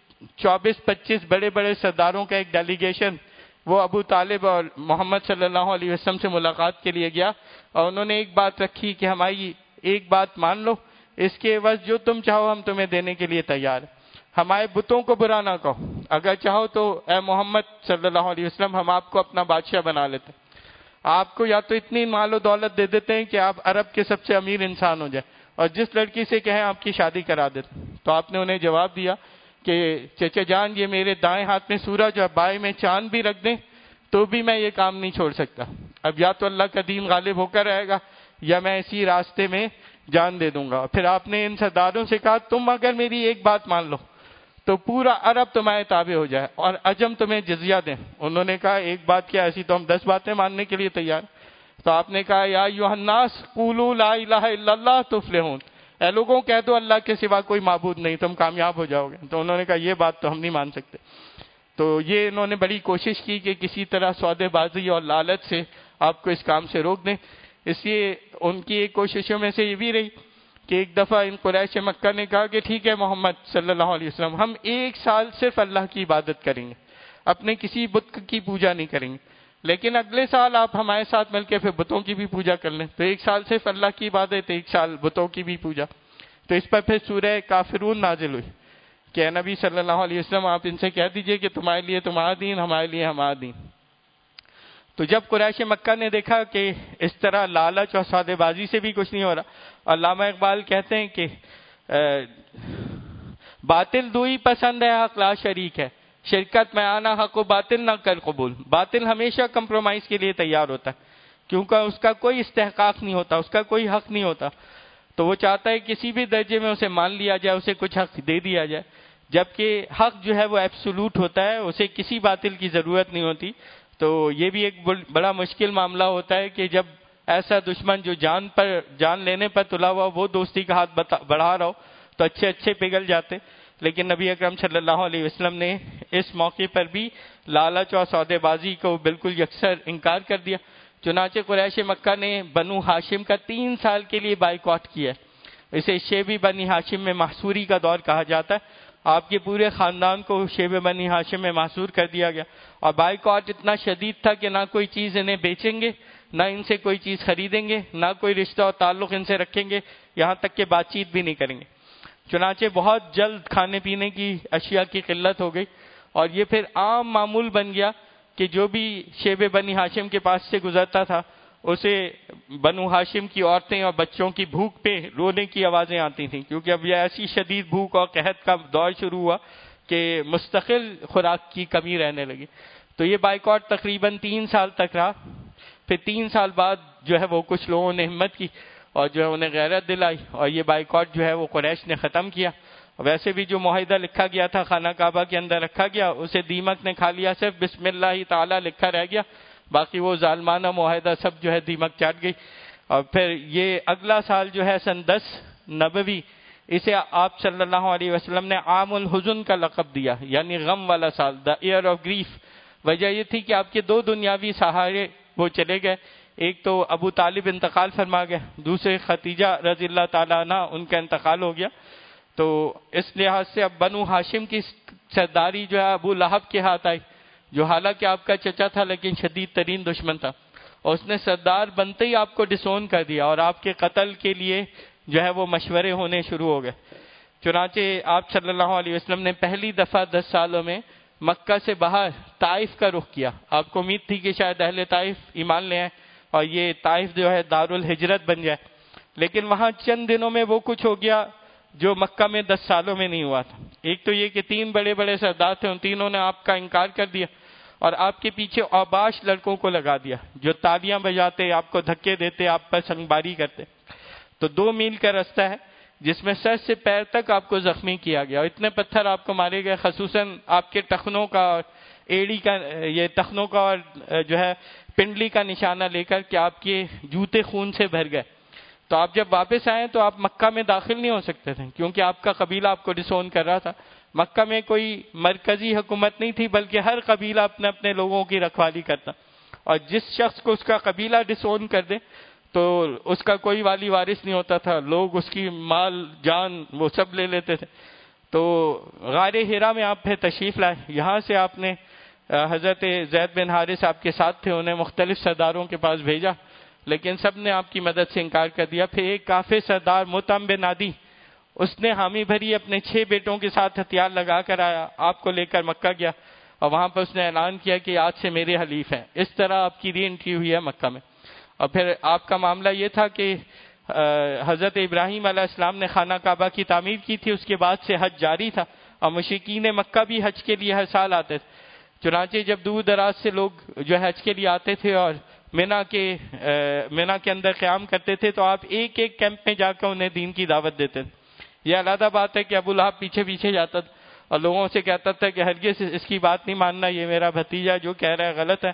چوبیس پچیس بڑے بڑے سرداروں کا ایک ڈیلیگیشن وہ ابو طالب اور محمد صلی اللہ علیہ وسلم سے ملاقات کے لیے گیا، اور انہوں نے ایک بات رکھی کہ ہماری ایک بات مان لو، اس کے عوض جو تم چاہو ہم تمہیں دینے کے لیے تیار ہیں، ہمارے بتوں کو برا نہ کہو، اگر چاہو تو اے محمد صلی اللہ علیہ وسلم ہم آپ کو اپنا بادشاہ بنا لیتے ہیں، آپ کو یا تو اتنی مال و دولت دے دیتے ہیں کہ آپ عرب کے سب سے امیر انسان ہو جائیں، اور جس لڑکی سے کہیں آپ کی شادی کرا دیتے ہیں۔ تو آپ نے انہیں جواب دیا کہ چچا جان یہ میرے دائیں ہاتھ میں سورج اور بائیں میں چاند بھی رکھ دیں تو بھی میں یہ کام نہیں چھوڑ سکتا، اب یا تو اللہ کا دین غالب ہو کر رہے گا یا میں اسی راستے میں جان دے دوں گا۔ پھر آپ نے ان سرداروں سے کہا تم اگر میری ایک بات مان لو تو پورا عرب تمہارے تابع ہو جائے اور عجم تمہیں جزیہ دیں۔ انہوں نے کہا ایک بات کیا، ایسی تو ہم دس باتیں ماننے کے لیے تیار۔ تو آپ نے کہا یا ایھا الناس قولوا لا الہ الا اللہ تفلحون، اے لوگوں کہہ دو اللہ کے سوا کوئی معبود نہیں، تم کامیاب ہو جاؤ گے۔ تو انہوں نے کہا یہ بات تو ہم نہیں مان سکتے۔ تو یہ انہوں نے بڑی کوشش کی کہ کسی طرح سودے بازی اور لالچ سے آپ کو اس کام سے روک دیں۔ اس لیے ان کی ایک کوششوں میں سے یہ بھی رہی کہ ایک دفعہ ان قریش مکہ نے کہا کہ ٹھیک ہے محمد صلی اللہ علیہ وسلم، ہم ایک سال صرف اللہ کی عبادت کریں گے، اپنے کسی بت کی پوجا نہیں کریں گے، لیکن اگلے سال آپ ہمارے ساتھ مل کے پھر بتوں کی بھی پوجا کر لیں۔ تو ایک سال صرف اللہ کی عبادت، ایک سال بتوں کی بھی پوجا۔ تو اس پر پھر سورہ کافرون نازل ہوئی کہ اے نبی صلی اللہ علیہ وسلم آپ ان سے کہہ دیجئے کہ تمہارے لیے تمہارا دین، ہمارے لیے ہمارا دین۔ تو جب قریش مکہ نے دیکھا کہ اس طرح لالچ اور سودے بازی سے بھی کچھ نہیں ہو رہا، علامہ اقبال کہتے ہیں کہ باطل دوئی پسند ہے حق لا شریک ہے، شرکت میں آنا حق و باطل نہ کر قبول۔ باطل ہمیشہ کمپرومائز کے لیے تیار ہوتا ہے کیونکہ اس کا کوئی استحقاق نہیں ہوتا، اس کا کوئی حق نہیں ہوتا، تو وہ چاہتا ہے کسی بھی درجے میں اسے مان لیا جائے، اسے کچھ حق دے دیا جائے، جبکہ حق جو ہے وہ ایبسولوٹ ہوتا ہے، اسے کسی باطل کی ضرورت نہیں ہوتی۔ تو یہ بھی ایک بڑا مشکل معاملہ ہوتا ہے کہ جب ایسا دشمن جو جان پر جان لینے پر تلا ہوا وہ دوستی کا ہاتھ بڑھا رہا ہو تو اچھے اچھے پگھل جاتے، لیکن نبی اکرم صلی اللہ علیہ وسلم نے اس موقع پر بھی لالچ اور سودے بازی کو بالکل یکسر انکار کر دیا۔ چنانچہ قریش مکہ نے بنو ہاشم کا تین سال کے لیے بائیکاٹ کیا ہے۔ اسے شیب بنی ہاشم میں محصوری کا دور کہا جاتا ہے۔ آپ کے پورے خاندان کو شیب بنی ہاشم میں محصور کر دیا گیا، اور بائیکاٹ اتنا شدید تھا کہ نہ کوئی چیز انہیں بیچیں گے، نہ ان سے کوئی چیز خریدیں گے، نہ کوئی رشتہ اور تعلق ان سے رکھیں گے، یہاں تک کہ بات چیت بھی نہیں کریں گے۔ چنانچہ بہت جلد کھانے پینے کی اشیاء کی قلت ہو گئی، اور یہ پھر عام معمول بن گیا کہ جو بھی شیب بنی ہاشم کے پاس سے گزرتا تھا اسے بنو ہاشم کی عورتیں اور بچوں کی بھوک پہ رونے کی آوازیں آتی تھیں، کیونکہ اب یہ ایسی شدید بھوک اور قحط کا دور شروع ہوا کہ مستقل خوراک کی کمی رہنے لگی۔ تو یہ بائیکاٹ تقریباً تین سال تک رہا۔ پھر تین سال بعد جو ہے وہ کچھ لوگوں نے ہمت کی اور جو ہے انہیں غیرت دلائی، اور یہ بائیکاٹ جو ہے وہ قریش نے ختم کیا۔ ویسے بھی جو معاہدہ لکھا گیا تھا خانہ کعبہ کے اندر رکھا گیا، اسے دیمک نے کھا لیا، صرف بسم اللہ تعالی لکھا رہ گیا، باقی وہ ظالمانہ معاہدہ سب جو ہے دیمک چاٹ گئی۔ اور پھر یہ اگلا سال جو ہے سن دس نبوی، اسے آپ صلی اللہ علیہ وسلم نے عام الحزن کا لقب دیا، یعنی غم والا سال، دا ایئر آف گریف۔ وجہ یہ تھی کہ آپ کے دو دنیاوی سہارے وہ چلے گئے، ایک تو ابو طالب انتقال فرما گئے، دوسرے خدیجہ رضی اللہ تعالیٰ عنہ ان کا انتقال ہو گیا۔ تو اس لحاظ سے اب بنو ہاشم کی سرداری جو ہے ابو لہب کے ہاتھ آئی، جو حالانکہ آپ کا چچا تھا لیکن شدید ترین دشمن تھا، اور اس نے سردار بنتے ہی آپ کو ڈسون کر دیا، اور آپ کے قتل کے لیے جو ہے وہ مشورے ہونے شروع ہو گئے۔ چنانچہ آپ صلی اللہ علیہ وسلم نے پہلی دفعہ دس سالوں میں مکہ سے باہر طائف کا رخ کیا۔ آپ کو امید تھی کہ شاید اہل طائف ایمان لے آئیں اور یہ طائف جو ہے دارالہجرت بن جائے، لیکن وہاں چند دنوں میں وہ کچھ ہو گیا جو مکہ میں دس سالوں میں نہیں ہوا تھا۔ ایک تو یہ کہ تین بڑے بڑے سردار تھے، ان تینوں نے آپ کا انکار کر دیا اور آپ کے پیچھے اوباش لڑکوں کو لگا دیا جو تالیاں بجاتے، آپ کو دھکے دیتے، آپ پر سنگباری کرتے۔ تو دو میل کا رستہ ہے جس میں سر سے پیر تک آپ کو زخمی کیا گیا، اور اتنے پتھر آپ کو مارے گئے، خصوصاً آپ کے ٹخنوں کا اور ایڑی کا، یہ ٹخنوں کا اور جو ہے پنڈلی کا نشانہ لے کر کہ آپ کے جوتے خون سے بھر گئے۔ تو آپ جب واپس آئے تو آپ مکہ میں داخل نہیں ہو سکتے تھے کیونکہ آپ کا قبیلہ آپ کو ڈسون کر رہا تھا۔ مکہ میں کوئی مرکزی حکومت نہیں تھی بلکہ ہر قبیلہ اپنے اپنے لوگوں کی رکھوالی کرتا، اور جس شخص کو اس کا قبیلہ ڈسون کر دے تو اس کا کوئی والی وارث نہیں ہوتا تھا، لوگ اس کی مال جان وہ سب لے لیتے تھے۔ تو غار حرا میں آپ پھر تشریف لائے، یہاں سے آپ نے حضرت زید بن حارث آپ کے ساتھ تھے، انہیں مختلف سرداروں کے پاس بھیجا لیکن سب نے آپ کی مدد سے انکار کر دیا۔ پھر ایک کافر سردار مطعم بن عدی، اس نے حامی بھری اپنے چھ بیٹوں کے ساتھ ہتھیار لگا کر آیا، آپ کو لے کر مکہ گیا اور وہاں پر اس نے اعلان کیا کہ آج سے میرے حلیف ہیں۔ اس طرح آپ کی ری انٹری ہوئی ہے مکہ میں۔ اور پھر آپ کا معاملہ یہ تھا کہ حضرت ابراہیم علیہ السلام نے خانہ کعبہ کی تعمیر کی تھی، اس کے بعد سے حج جاری تھا اور مشرکین مکہ بھی حج کے لیے ہر سال آتے تھے۔ چنانچہ جب دور دراز سے لوگ جو حج کے لیے آتے تھے اور مینا کے مینا کے اندر قیام کرتے تھے تو آپ ایک ایک کیمپ میں جا کر انہیں دین کی دعوت دیتے تھے۔ یہ علیحدہ بات ہے کہ ابو لہب پیچھے پیچھے جاتا تھا اور لوگوں سے کہتا تھا کہ ہرگز اس کی بات نہیں ماننا، یہ میرا بھتیجا جو کہہ رہا ہے غلط ہے،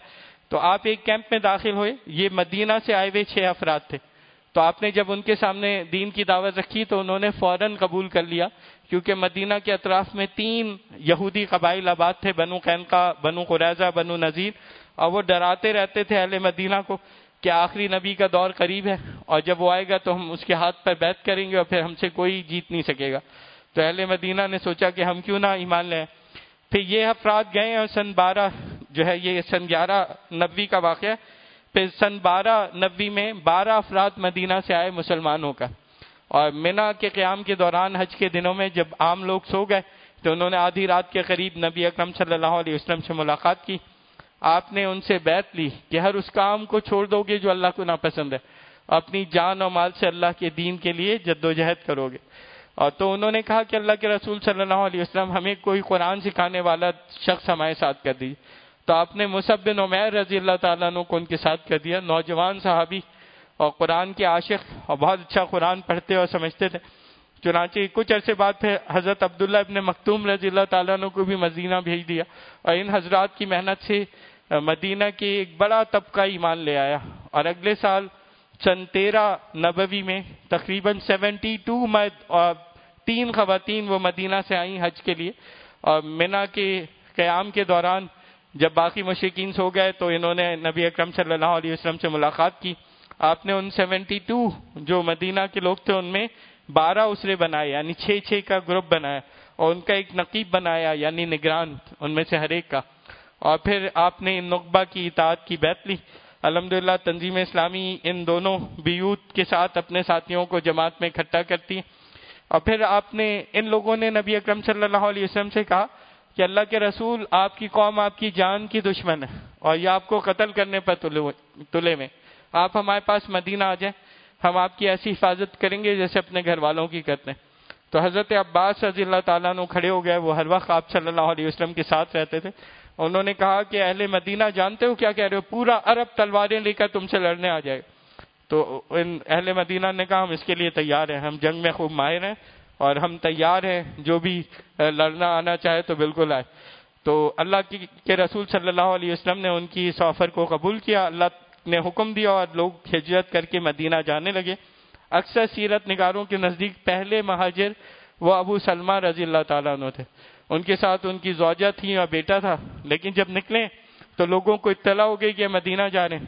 تو آپ ایک کیمپ میں داخل ہوئے، یہ مدینہ سے آئے ہوئے چھ افراد تھے، تو آپ نے جب ان کے سامنے دین کی دعوت رکھی تو انہوں نے فوراً قبول کر لیا، کیونکہ مدینہ کے اطراف میں تین یہودی قبائل آباد تھے، بنو قینقاع، بنو قریظہ، بنو نذیر، اور وہ ڈراتے رہتے تھے اہل مدینہ کو کہ آخری نبی کا دور قریب ہے، اور جب وہ آئے گا تو ہم اس کے ہاتھ پر بیعت کریں گے اور پھر ہم سے کوئی جیت نہیں سکے گا۔ تو اہل مدینہ نے سوچا کہ ہم کیوں نہ ایمان لیں۔ پھر یہ افراد گئے اور سن بارہ جو ہے، یہ سن گیارہ نبوی کا واقعہ، پھر سن بارہ نبوی میں بارہ افراد مدینہ سے آئے مسلمان ہو کر، اور منا کے قیام کے دوران حج کے دنوں میں جب عام لوگ سو گئے تو انہوں نے آدھی رات کے قریب نبی اکرم صلی اللہ علیہ وسلم سے ملاقات کی۔ آپ نے ان سے بیعت لی کہ ہر اس کام کو چھوڑ دو گے جو اللہ کو ناپسند ہے، اپنی جان اور مال سے اللہ کے دین کے لیے جد و جہد کرو گے۔ اور تو انہوں نے کہا کہ اللہ کے رسول صلی اللہ علیہ وسلم ہمیں کوئی قرآن سکھانے والا شخص ہمارے ساتھ کر دیجیے۔ تو آپ نے مصعب بن عمیر رضی اللہ تعالیٰ عنہ کو ان کے ساتھ کر دیا، نوجوان صحابی اور قرآن کے عاشق اور بہت اچھا قرآن پڑھتے اور سمجھتے تھے۔ چنانچہ کچھ عرصے بعد پھر حضرت عبداللہ ابن مکتوم رضی اللہ تعالیٰ عنہ کو بھی مدینہ بھیج دیا، اور ان حضرات کی محنت سے مدینہ کے ایک بڑا طبقہ ایمان لے آیا، اور اگلے سال سن تیرہ نبوی میں تقریباً سیونٹی ٹو مرد اور تین خواتین وہ مدینہ سے آئیں حج کے لیے، اور منا کے قیام کے دوران جب باقی مشرکین سو گئے تو انہوں نے نبی اکرم صلی اللہ علیہ وسلم سے ملاقات کی۔ آپ نے ان سیونٹی ٹو جو مدینہ کے لوگ تھے ان میں بارہ اسرے بنائے، یعنی چھ چھ کا گروپ بنایا، اور ان کا ایک نقیب بنایا یعنی نگران ان میں سے ہر ایک کا، اور پھر آپ نے ان نقبہ کی اطاعت کی بیعت لی۔ الحمدللہ تنظیم اسلامی ان دونوں بیوت کے ساتھ اپنے ساتھیوں کو جماعت میں اکٹھا کرتی، اور پھر آپ نے ان لوگوں نے نبی اکرم صلی اللہ علیہ وسلم سے کہا کہ اللہ کے رسول آپ کی قوم آپ کی جان کی دشمن ہے اور یہ آپ کو قتل کرنے پر تلے میں، آپ ہمارے پاس مدینہ آ جائیں، ہم آپ کی ایسی حفاظت کریں گے جیسے اپنے گھر والوں کی کرتے ہیں۔ تو حضرت عباس رضی اللہ تعالیٰ عنہ کھڑے ہو گئے، وہ ہر وقت آپ صلی اللہ علیہ وسلم کے ساتھ رہتے تھے۔ انہوں نے کہا کہ اہل مدینہ جانتے ہو کیا کہہ رہے ہو، پورا عرب تلواریں لے کر تم سے لڑنے آ جائے۔ تو ان اہل مدینہ نے کہا ہم اس کے لیے تیار ہیں، ہم جنگ میں خوب ماہر ہیں اور ہم تیار ہیں، جو بھی لڑنا آنا چاہے تو بالکل آئے۔ تو اللہ کے رسول صلی اللہ علیہ وسلم نے ان کی اس آفر کو قبول کیا، اللہ نے حکم دیا اور لوگ ہجرت کر کے مدینہ جانے لگے۔ اکثر سیرت نگاروں کے نزدیک پہلے مہاجر وہ ابو سلمہ رضی اللہ تعالیٰ عنہ تھے، ان کے ساتھ ان کی زوجہ تھی اور بیٹا تھا، لیکن جب نکلے تو لوگوں کو اطلاع ہو گئی کہ مدینہ جا رہے ہیں،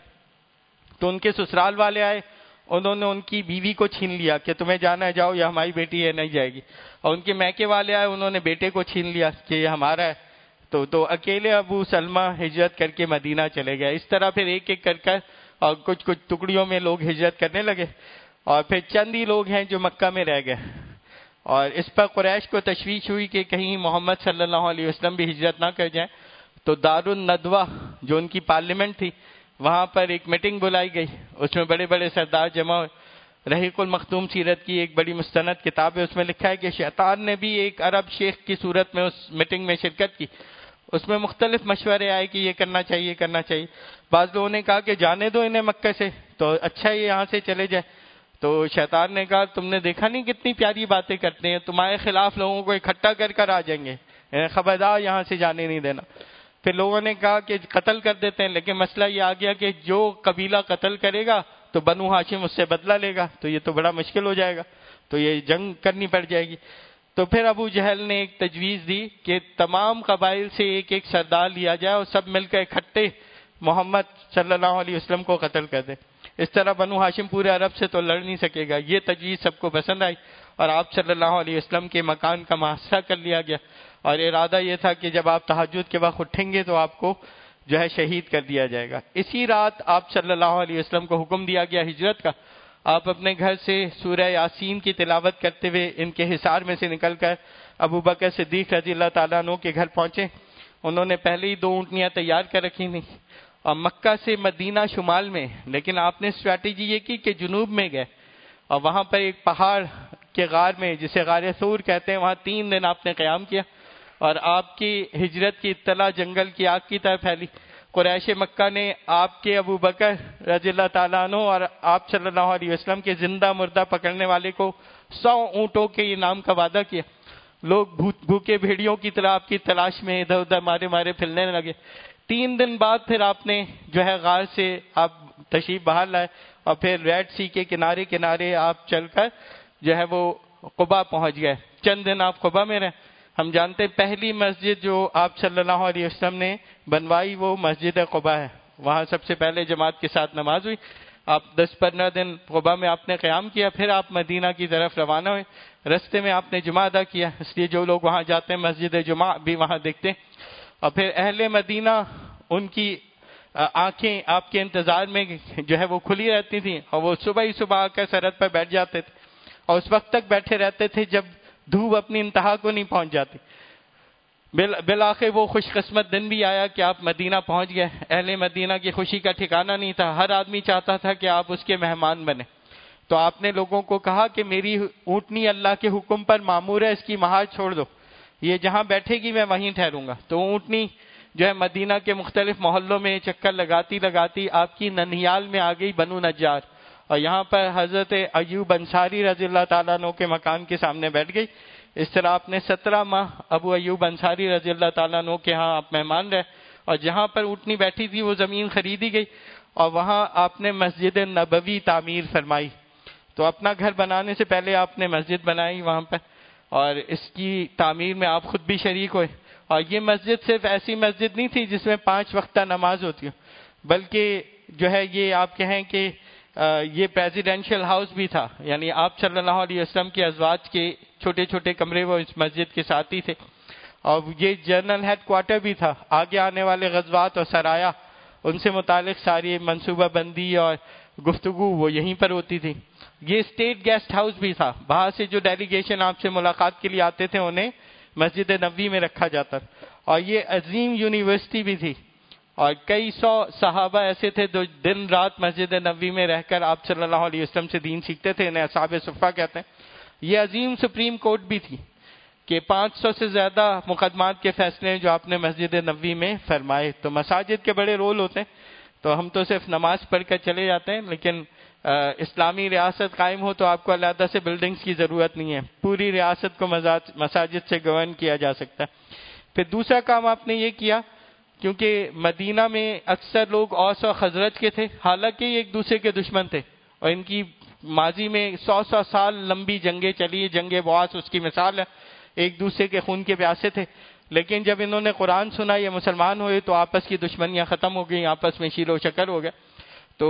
تو ان کے سسرال والے آئے، انہوں نے ان کی بیوی کو چھین لیا کہ تمہیں جانا ہے جاؤ، یا ہماری بیٹی ہے نہیں جائے گی، اور ان کے میکے والے آئے، انہوں نے بیٹے کو چھین لیا کہ یہ ہمارا ہے، تو تو اکیلے ابو سلمہ ہجرت کر کے مدینہ چلے گئے۔ اس طرح پھر ایک ایک کر کر اور کچھ کچھ ٹکڑیوں میں لوگ ہجرت کرنے لگے، اور پھر چند ہی لوگ ہیں جو مکہ میں رہ گئے، اور اس پر قریش کو تشویش ہوئی کہ کہیں محمد صلی اللہ علیہ وسلم بھی ہجرت نہ کر جائیں، تو دار الندوہ جو ان کی پارلیمنٹ تھی وہاں پر ایک میٹنگ بلائی گئی، اس میں بڑے بڑے سردار جمع ہوئے۔ رحیق المختوم سیرت کی ایک بڑی مستند کتاب ہے، اس میں لکھا ہے کہ شیطان نے بھی ایک عرب شیخ کی صورت میں اس میٹنگ میں شرکت کی، اس میں مختلف مشورے آئے کہ یہ کرنا چاہیے یہ کرنا چاہیے۔ بعض لوگوں نے کہا کہ جانے دو انہیں مکہ سے، تو اچھا یہ یہاں سے چلے جائے۔ تو شیطان نے کہا تم نے دیکھا نہیں کتنی پیاری باتیں کرتے ہیں، تمہارے خلاف لوگوں کو اکٹھا کر کر آ جائیں گے، خبردار یہاں سے جانے نہیں دینا۔ پھر لوگوں نے کہا کہ قتل کر دیتے ہیں، لیکن مسئلہ یہ آ گیا کہ جو قبیلہ قتل کرے گا تو بنو ہاشم اس سے بدلہ لے گا، تو یہ تو بڑا مشکل ہو جائے گا، تو یہ جنگ کرنی پڑ جائے گی۔ تو پھر ابو جہل نے ایک تجویز دی کہ تمام قبائل سے ایک ایک سردار لیا جائے اور سب مل کر اکٹھے محمد صلی اللہ علیہ وسلم کو قتل کر دے، اس طرح بنو ہاشم پورے عرب سے تو لڑ نہیں سکے گا۔ یہ تجویز سب کو پسند آئی اور آپ صلی اللہ علیہ وسلم کے مکان کا محاصرہ کر لیا گیا، اور ارادہ یہ تھا کہ جب آپ تہجد کے وقت اٹھیں گے تو آپ کو جو ہے شہید کر دیا جائے گا۔ اسی رات آپ صلی اللہ علیہ وسلم کو حکم دیا گیا ہجرت کا۔ آپ اپنے گھر سے سورہ یاسین کی تلاوت کرتے ہوئے ان کے حصار میں سے نکل کر ابو بکر صدیق رضی اللہ تعالیٰ عنہ کے گھر پہنچے۔ انہوں نے پہلے ہی دو اونٹنیاں تیار کر رکھی تھیں، اور مکہ سے مدینہ شمال میں، لیکن آپ نے اسٹریٹجی یہ کی کہ جنوب میں گئے، اور وہاں پر ایک پہاڑ کے غار میں جسے غار ثور کہتے ہیں وہاں تین دن آپ نے قیام کیا، اور آپ کی ہجرت کی اطلاع جنگل کی آگ کی طرح پھیلی۔ قریش مکہ نے آپ کے ابو بکر رضی اللہ تعالیٰ عنہ اور آپ صلی اللہ علیہ وسلم کے زندہ مردہ پکڑنے والے کو سو اونٹوں کے انعام کا وعدہ کیا۔ لوگ بھوکے بھیڑیوں کی طرح آپ کی تلاش میں ادھر ادھر مارے مارے پھرنے لگے۔ تین دن بعد پھر آپ نے جو ہے غار سے آپ تشریف بہار لائے اور پھر ریڈ سی کے کنارے کنارے آپ چل کر جو ہے وہ قباء پہنچ گئے. چند دن آپ قباء میں رہے. ہم جانتے ہیں پہلی مسجد جو آپ صلی اللہ علیہ وسلم نے بنوائی وہ مسجد قباء ہے. وہاں سب سے پہلے جماعت کے ساتھ نماز ہوئی. آپ دس پندرہ دن قباء میں آپ نے قیام کیا, پھر آپ مدینہ کی طرف روانہ ہوئے. رستے میں آپ نے جمعہ ادا کیا, اس لیے جو لوگ وہاں جاتے ہیں مسجد جمعہ بھی وہاں دیکھتے ہیں. اور پھر اہل مدینہ ان کی آنکھیں آپ کے انتظار میں جو ہے وہ کھلی رہتی تھیں, اور وہ صبح ہی صبح آ کر سرحد پر بیٹھ جاتے تھے اور اس وقت تک بیٹھے رہتے تھے جب دھوپ اپنی انتہا کو نہیں پہنچ جاتی. بالآخر وہ خوش قسمت دن بھی آیا کہ آپ مدینہ پہنچ گئے. اہل مدینہ کی خوشی کا ٹھکانہ نہیں تھا, ہر آدمی چاہتا تھا کہ آپ اس کے مہمان بنیں. تو آپ نے لوگوں کو کہا کہ میری اونٹنی اللہ کے حکم پر معمور ہے, اس کی مہار چھوڑ دو, یہ جہاں بیٹھے گی میں وہیں ٹھہروں گا. تو اونٹنی جو ہے مدینہ کے مختلف محلوں میں چکر لگاتی لگاتی آپ کی ننیال میں آ گئی بنو نجار, اور یہاں پر حضرت ایوب انصاری رضی اللہ تعالیٰ عنہ کے مکان کے سامنے بیٹھ گئی. اس طرح آپ نے سترہ ماہ ابو ایوب انصاری رضی اللہ تعالیٰ عنہ کے ہاں آپ مہمان رہے, اور جہاں پر اونٹنی بیٹھی تھی وہ زمین خریدی گئی اور وہاں آپ نے مسجد نبوی تعمیر فرمائی. تو اپنا گھر بنانے سے پہلے آپ نے مسجد بنائی وہاں پر, اور اس کی تعمیر میں آپ خود بھی شریک ہوئے. اور یہ مسجد صرف ایسی مسجد نہیں تھی جس میں پانچ وقتہ نماز ہوتی ہو, بلکہ جو ہے یہ آپ کہیں کہ یہ پریزیڈینشل ہاؤس بھی تھا, یعنی آپ صلی اللہ علیہ وسلم کے ازواج کے چھوٹے چھوٹے کمرے وہ اس مسجد کے ساتھ ہی تھے, اور یہ جنرل ہیڈ کوارٹر بھی تھا. آگے آنے والے غزوات اور سرایا ان سے متعلق ساری منصوبہ بندی اور گفتگو وہ یہیں پر ہوتی تھی. یہ اسٹیٹ گیسٹ ہاؤس بھی تھا, باہر سے جو ڈیلیگیشن آپ سے ملاقات کے لیے آتے تھے انہیں مسجد نبوی میں رکھا جاتا. اور یہ عظیم یونیورسٹی بھی تھی, اور کئی سو صحابہ ایسے تھے جو دن رات مسجد نبوی میں رہ کر آپ صلی اللہ علیہ وسلم سے دین سیکھتے تھے, انہیں اصحاب صفہ کہتے ہیں. یہ عظیم سپریم کورٹ بھی تھی کہ پانچ سو سے زیادہ مقدمات کے فیصلے جو آپ نے مسجد نبوی میں فرمائے. تو مساجد کے بڑے رول ہوتے ہیں. تو ہم تو صرف نماز پڑھ کر چلے جاتے ہیں, لیکن اسلامی ریاست قائم ہو تو آپ کو علیحدہ سے بلڈنگز کی ضرورت نہیں ہے, پوری ریاست کو مساجد سے گورن کیا جا سکتا ہے. پھر دوسرا کام آپ نے یہ کیا, کیونکہ مدینہ میں اکثر لوگ اوس اور خزرج کے تھے, حالانکہ یہ ایک دوسرے کے دشمن تھے اور ان کی ماضی میں سو سو سال لمبی جنگیں چلی. جنگ بعاث اس کی مثال ہے, ایک دوسرے کے خون کے پیاسے تھے. لیکن جب انہوں نے قرآن سنا, یہ مسلمان ہوئے, تو آپس کی دشمنیاں ختم ہو گئیں, آپس میں شیل و شکر ہو گئے. تو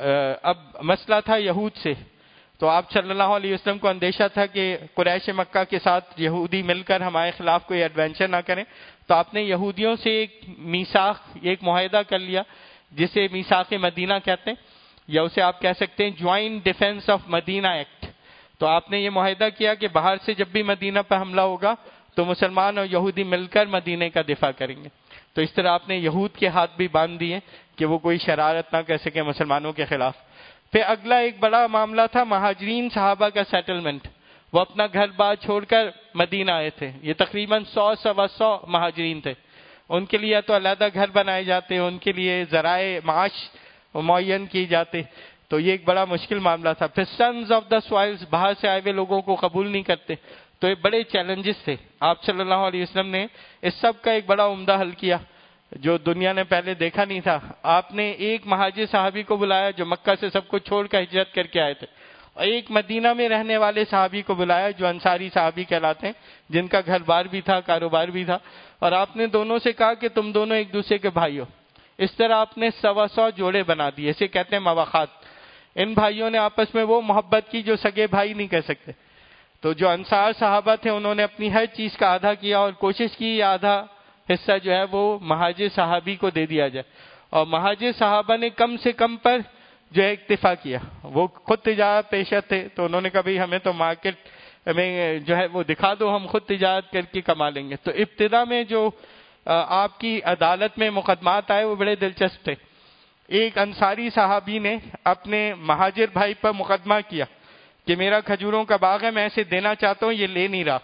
اب مسئلہ تھا یہود سے. تو آپ صلی اللہ علیہ وسلم کو اندیشہ تھا کہ قریش مکہ کے ساتھ یہودی مل کر ہمارے خلاف کوئی ایڈونچر نہ کریں. تو آپ نے یہودیوں سے ایک میثاق, ایک معاہدہ کر لیا جسے میثاق مدینہ کہتے ہیں, یا اسے آپ کہہ سکتے ہیں joint defence of Medina act. تو آپ نے یہ معاہدہ کیا کہ باہر سے جب بھی مدینہ پر حملہ ہوگا تو مسلمان اور یہودی مل کر مدینہ کا دفاع کریں گے. تو اس طرح آپ نے یہود کے ہاتھ بھی باندھ دیے کہ وہ کوئی شرارت نہ کر سکے مسلمانوں کے خلاف. پھر اگلا ایک بڑا معاملہ تھا مہاجرین صحابہ کا سیٹلمنٹ. وہ اپنا گھر بار چھوڑ کر مدینہ آئے تھے. یہ تقریباً سو سوا سو مہاجرین تھے. ان کے لیے تو علیحدہ گھر بنائے جاتے, ان کے لیے ذرائع معاش معین کی جاتے. تو یہ ایک بڑا مشکل معاملہ تھا. پھر سنز آف دا سوائلز, باہر سے آئے ہوئے لوگوں کو قبول نہیں کرتے. تو یہ بڑے چیلنجز تھے. آپ صلی اللہ علیہ وسلم نے اس سب کا ایک بڑا عمدہ حل کیا جو دنیا نے پہلے دیکھا نہیں تھا. آپ نے ایک مہاجر صحابی کو بلایا جو مکہ سے سب کچھ چھوڑ کر ہجرت کر کے آئے تھے, اور ایک مدینہ میں رہنے والے صحابی کو بلایا جو انصاری صحابی کہلاتے ہیں, جن کا گھر بار بھی تھا, کاروبار بھی تھا. اور آپ نے دونوں سے کہا کہ تم دونوں ایک دوسرے کے بھائی ہو. اس طرح آپ نے سوا سو جوڑے بنا دیے, اسے کہتے ہیں مواخات. ان بھائیوں نے آپس میں وہ محبت کی جو سگے بھائی نہیں کر سکتے. تو جو انصار صحابہ تھے انہوں نے اپنی ہر چیز کا آدھا کیا اور کوشش کی آدھا حصہ جو ہے وہ مہاجر صحابی کو دے دیا جائے. اور مہاجر صحابہ نے کم سے کم پر جو ہے اکتفا کیا. وہ خود تجارت پیشہ تھے, تو انہوں نے کہا بھائی ہمیں تو مارکیٹ میں جو ہے وہ دکھا دو, ہم خود تجارت کر کے کما لیں گے. تو ابتدا میں جو آپ کی عدالت میں مقدمات آئے وہ بڑے دلچسپ تھے. ایک انصاری صحابی نے اپنے مہاجر بھائی پر مقدمہ کیا کہ میرا کھجوروں کا باغ ہے, میں اسے دینا چاہتا ہوں, یہ لے نہیں رہا.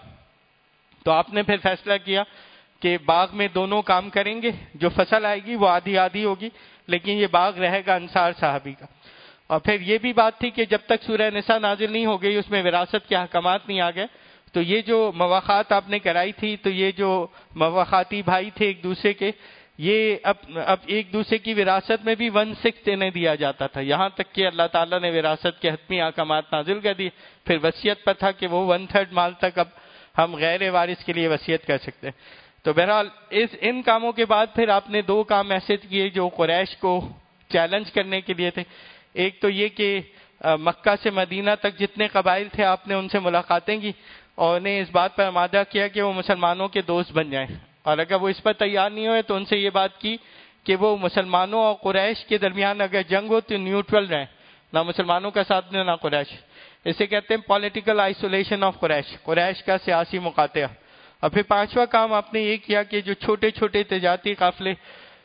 تو آپ نے پھر فیصلہ کیا کہ باغ میں دونوں کام کریں گے, جو فصل آئے گی وہ آدھی آدھی ہوگی, لیکن یہ باغ رہے گا انصار صحابی کا. اور پھر یہ بھی بات تھی کہ جب تک سورہ نساء نازل نہیں ہو گئی, اس میں وراثت کے احکامات نہیں آ گئے, تو یہ جو مواخات آپ نے کرائی تھی, تو یہ جو مواخاتی بھائی تھے ایک دوسرے کے, یہ اب اب ایک دوسرے کی وراثت میں بھی ون سکس انہیں دیا جاتا تھا، یہاں تک کہ اللہ تعالیٰ نے وراثت کے حتمی احکامات نازل کر دیے. پھر وصیت پر تھا کہ وہ ون تھرڈ مال تک اب ہم غیر وارث کے لیے وصیت کر سکتے ہیں. تو بہرحال اس ان کاموں کے بعد پھر آپ نے دو کام ایسے کیے جو قریش کو چیلنج کرنے کے لیے تھے. ایک تو یہ کہ مکہ سے مدینہ تک جتنے قبائل تھے آپ نے ان سے ملاقاتیں کی اور انہیں اس بات پر آمادہ کیا کہ وہ مسلمانوں کے دوست بن جائیں، اور اگر وہ اس پر تیار نہیں ہوئے تو ان سے یہ بات کی کہ وہ مسلمانوں اور قریش کے درمیان اگر جنگ ہو تو نیوٹرل رہیں، نہ مسلمانوں کا ساتھ دیں نہ قریش. اسے کہتے ہیں political isolation of Quraysh, Quraysh کا سیاسی مقاطعہ. اور پھر پانچواں کام آپ نے یہ کیا کہ جو چھوٹے چھوٹے تجارتی قافلے